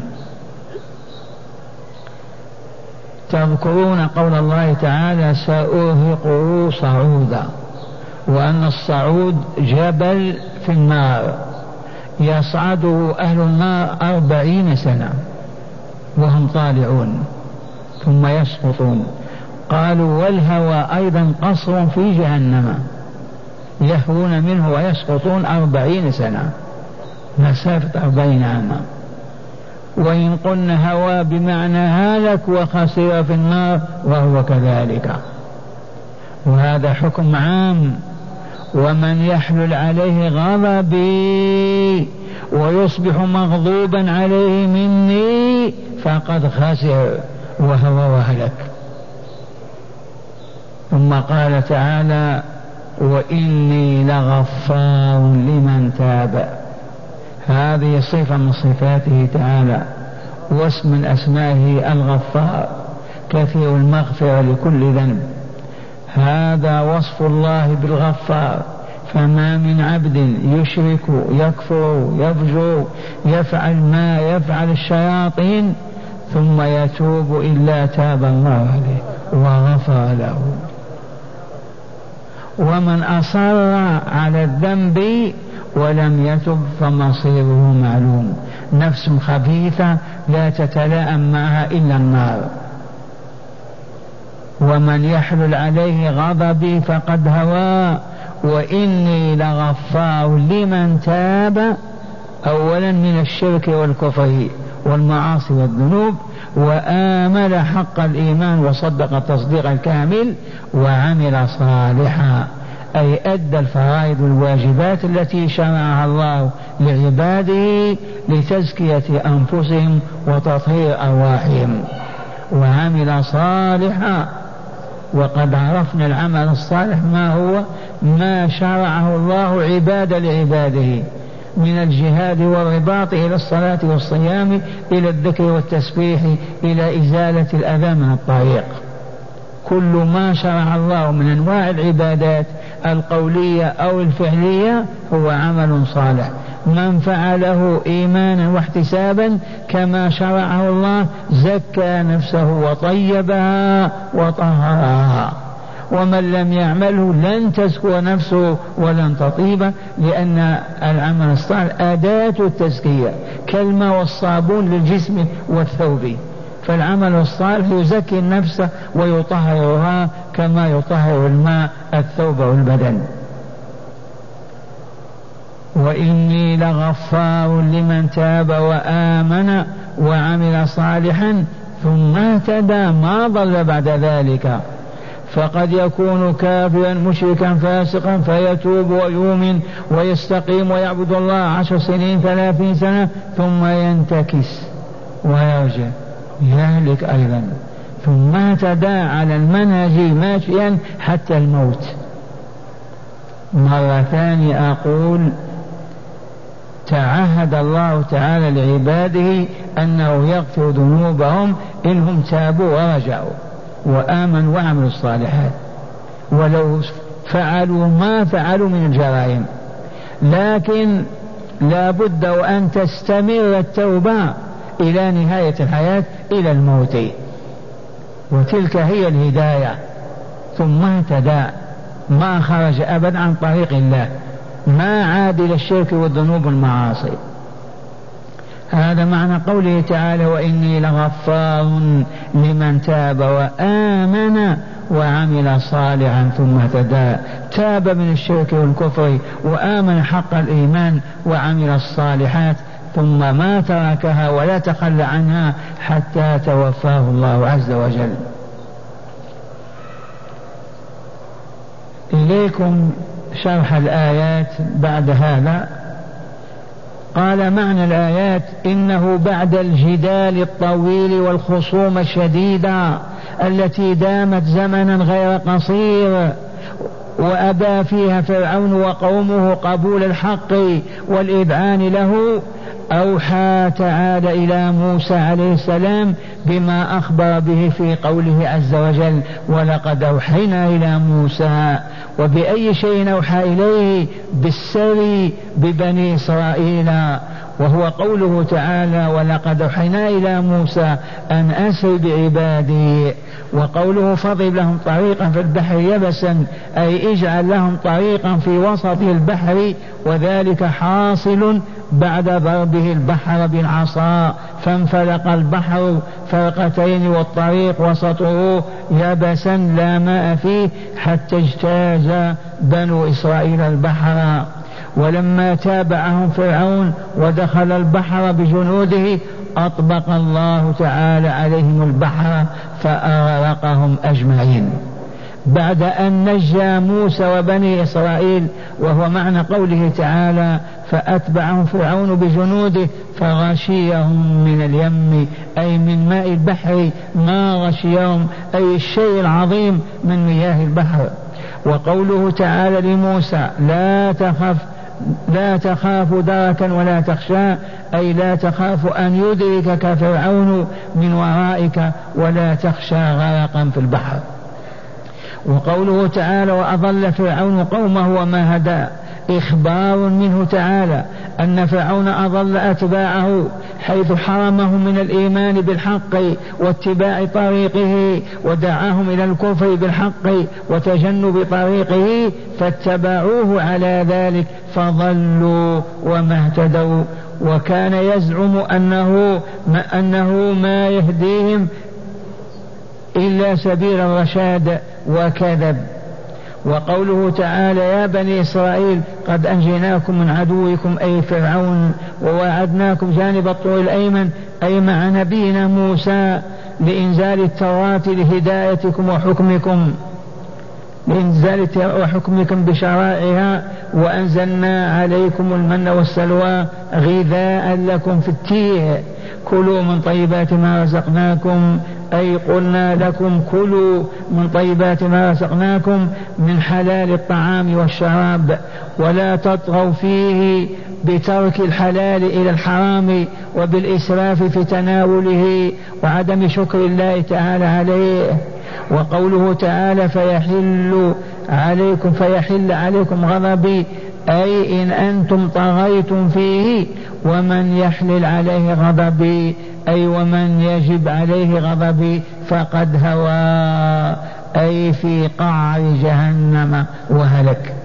تذكرون قول الله تعالى سأرهقه صعودا، وأن الصعود جبل في النار يصعده أهل النار 40 سنة وهم طالعون ثم يسقطون. قالوا والهوى أيضا قصر في جهنم يهوون منه ويسقطون 40 سنة، مسافة 40 عاما. وإن قلنا هوى بمعنى هلك وخسر في النار وهو كذلك. وهذا حكم عام. ومن يحلل عليه غضبي ويصبح مغضوبا عليه مني فقد خسر وهو وهلك. ثم قال تعالى وإني لغفار لمن تاب. هذه صفة من صفاته تعالى واسم من أسمائه الغفار، كثير المغفرة لكل ذنب. هذا وصف الله بالغفار. فما من عبد يشرك يكفر يفجر يفعل ما يفعل الشياطين ثم يتوب إلا تاب الله عليه وغفر له. ومن أصر على الذنب ولم يتب فمصيره معلوم. نفس خبيثة لا تتلائم معها إلا النار. ومن يحلل عليه غضبي فقد هوى وإني لغفار لمن تاب، أولا من الشرك والكفر والمعاصي والذنوب، وآمن حق الإيمان وصدق التصديق الكامل وعمل صالحا، أي أدى الفرائض الواجبات التي شرعها الله لعباده لتزكية أنفسهم وتطهير أرواحهم، وعمل صالحا. وقد عرفنا العمل الصالح ما هو؟ ما شرعه الله عبادة لعباده، من الجهاد والرباط إلى الصلاة والصيام إلى الذكر والتسبيح إلى إزالة الأذى من الطريق. كل ما شرع الله من أنواع العبادات القولية أو الفعلية هو عمل صالح. من فعله إيمانا واحتسابا كما شرعه الله زكى نفسه وطيبها وطهرها. ومن لم يعمله لن تزكو نفسه ولن تطيب، لأن العمل الصالح أداة التزكية كالماء والصابون للجسم والثوب. فالعمل الصالح يزكي النفس ويطهرها كما يطهر الماء الثوب والبدن. وإني لغفار لمن تاب وآمن وعمل صالحا ثم اهتدى، ما ضل بعد ذلك. فقد يكون كافرا مشركا فاسقا فيتوب ويؤمن ويستقيم ويعبد الله 10 سنين 30 سنة ثم ينتكس ويرجع يهلك أيضا، ثم اهتدى على المنهج ماشيا حتى الموت. مرة ثانية أقول تعهد الله تعالى لعباده أنه يغفر ذنوبهم إنهم تابوا ورجعوا وآمنوا وعملوا الصالحات، ولو فعلوا ما فعلوا من الجرائم. لكن لا بد وأن تستمر التوبة إلى نهاية الحياة إلى الموت، وتلك هي الهداية. ثم اهتدى، ما خرج أبدا عن طريق الله، ما عاد إلى الشرك والذنوب والمعاصي. هذا معنى قوله تعالى وإني لغفار لمن تاب وآمن وعمل صالحا ثم اهتدى. تاب من الشرك والكفر وآمن حق الإيمان وعمل الصالحات ثم ما تركها ولا تخلى عنها حتى توفاه الله عز وجل. إليكم شرح الآيات بعد هذا. قال معنى الآيات إنه بعد الجدال الطويل والخصوم الشديدة التي دامت زمنا غير قصير وأبى فيها فرعون وقومه قبول الحق والإذعان له، أوحى تعالى إلى موسى عليه السلام بما أخبر به في قوله عز وجل ولقد أوحينا إلى موسى. وبأي شيء أوحى إليه؟ بالسر ببني إسرائيل، وهو قوله تعالى ولقد أوحينا إلى موسى أن أسر بعبادي. وقوله فاضرب لهم طريقا في البحر يبسا أي اجعل لهم طريقا في وسط البحر، وذلك حاصل بعد ضربه البحر بالعصا فانفلق البحر فرقتين والطريق وسطه يبسا لا ماء فيه حتى اجتاز بنو إسرائيل البحر. ولما تابعهم فرعون ودخل البحر بجنوده أطبق الله تعالى عليهم البحر فأغرقهم أجمعين بعد أن نجى موسى وبني إسرائيل، وهو معنى قوله تعالى فأتبعهم فرعون بجنوده فغشيهم من اليم أي من ماء البحر ما غشيهم أي الشيء العظيم من مياه البحر. وقوله تعالى لموسى لا تخاف دركا ولا تخشى أي لا تخاف أن يدركك فرعون من ورائك ولا تخشى غرقا في البحر. وقوله تعالى وأضل فرعون قومه وما هدى إخبار منه تعالى أن فرعون أضل أتباعه حيث حرمهم من الإيمان بالحق واتباع طريقه ودعاهم إلى الكفر بالحق وتجنب طريقه فاتبعوه على ذلك فضلوا وما اهتدوا. وكان يزعم أنه ما يهديهم إلا سبيل الرشاد وكذب. وقوله تعالى يا بني إسرائيل قد أنجيناكم من عدوكم أي فرعون ووعدناكم جانب الطور الأيمن أي مع نبينا موسى لإنزال التوراة لهدايتكم وحكمكم بشرائعها وأنزلنا عليكم المن والسلوى غذاء لكم في التيه كلوا من طيبات ما رزقناكم أي قلنا لكم كلوا من طيبات ما رزقناكم من حلال الطعام والشراب ولا تطغوا فيه بترك الحلال إلى الحرام وبالإسراف في تناوله وعدم شكر الله تعالى عليه. وقوله تعالى فيحل عليكم غضبي أي إن أنتم طغيتم فيه ومن يحلل عليه غضبي أي ومن يجب عليه غضبي فقد هوى أي في قعر جهنم وهلك.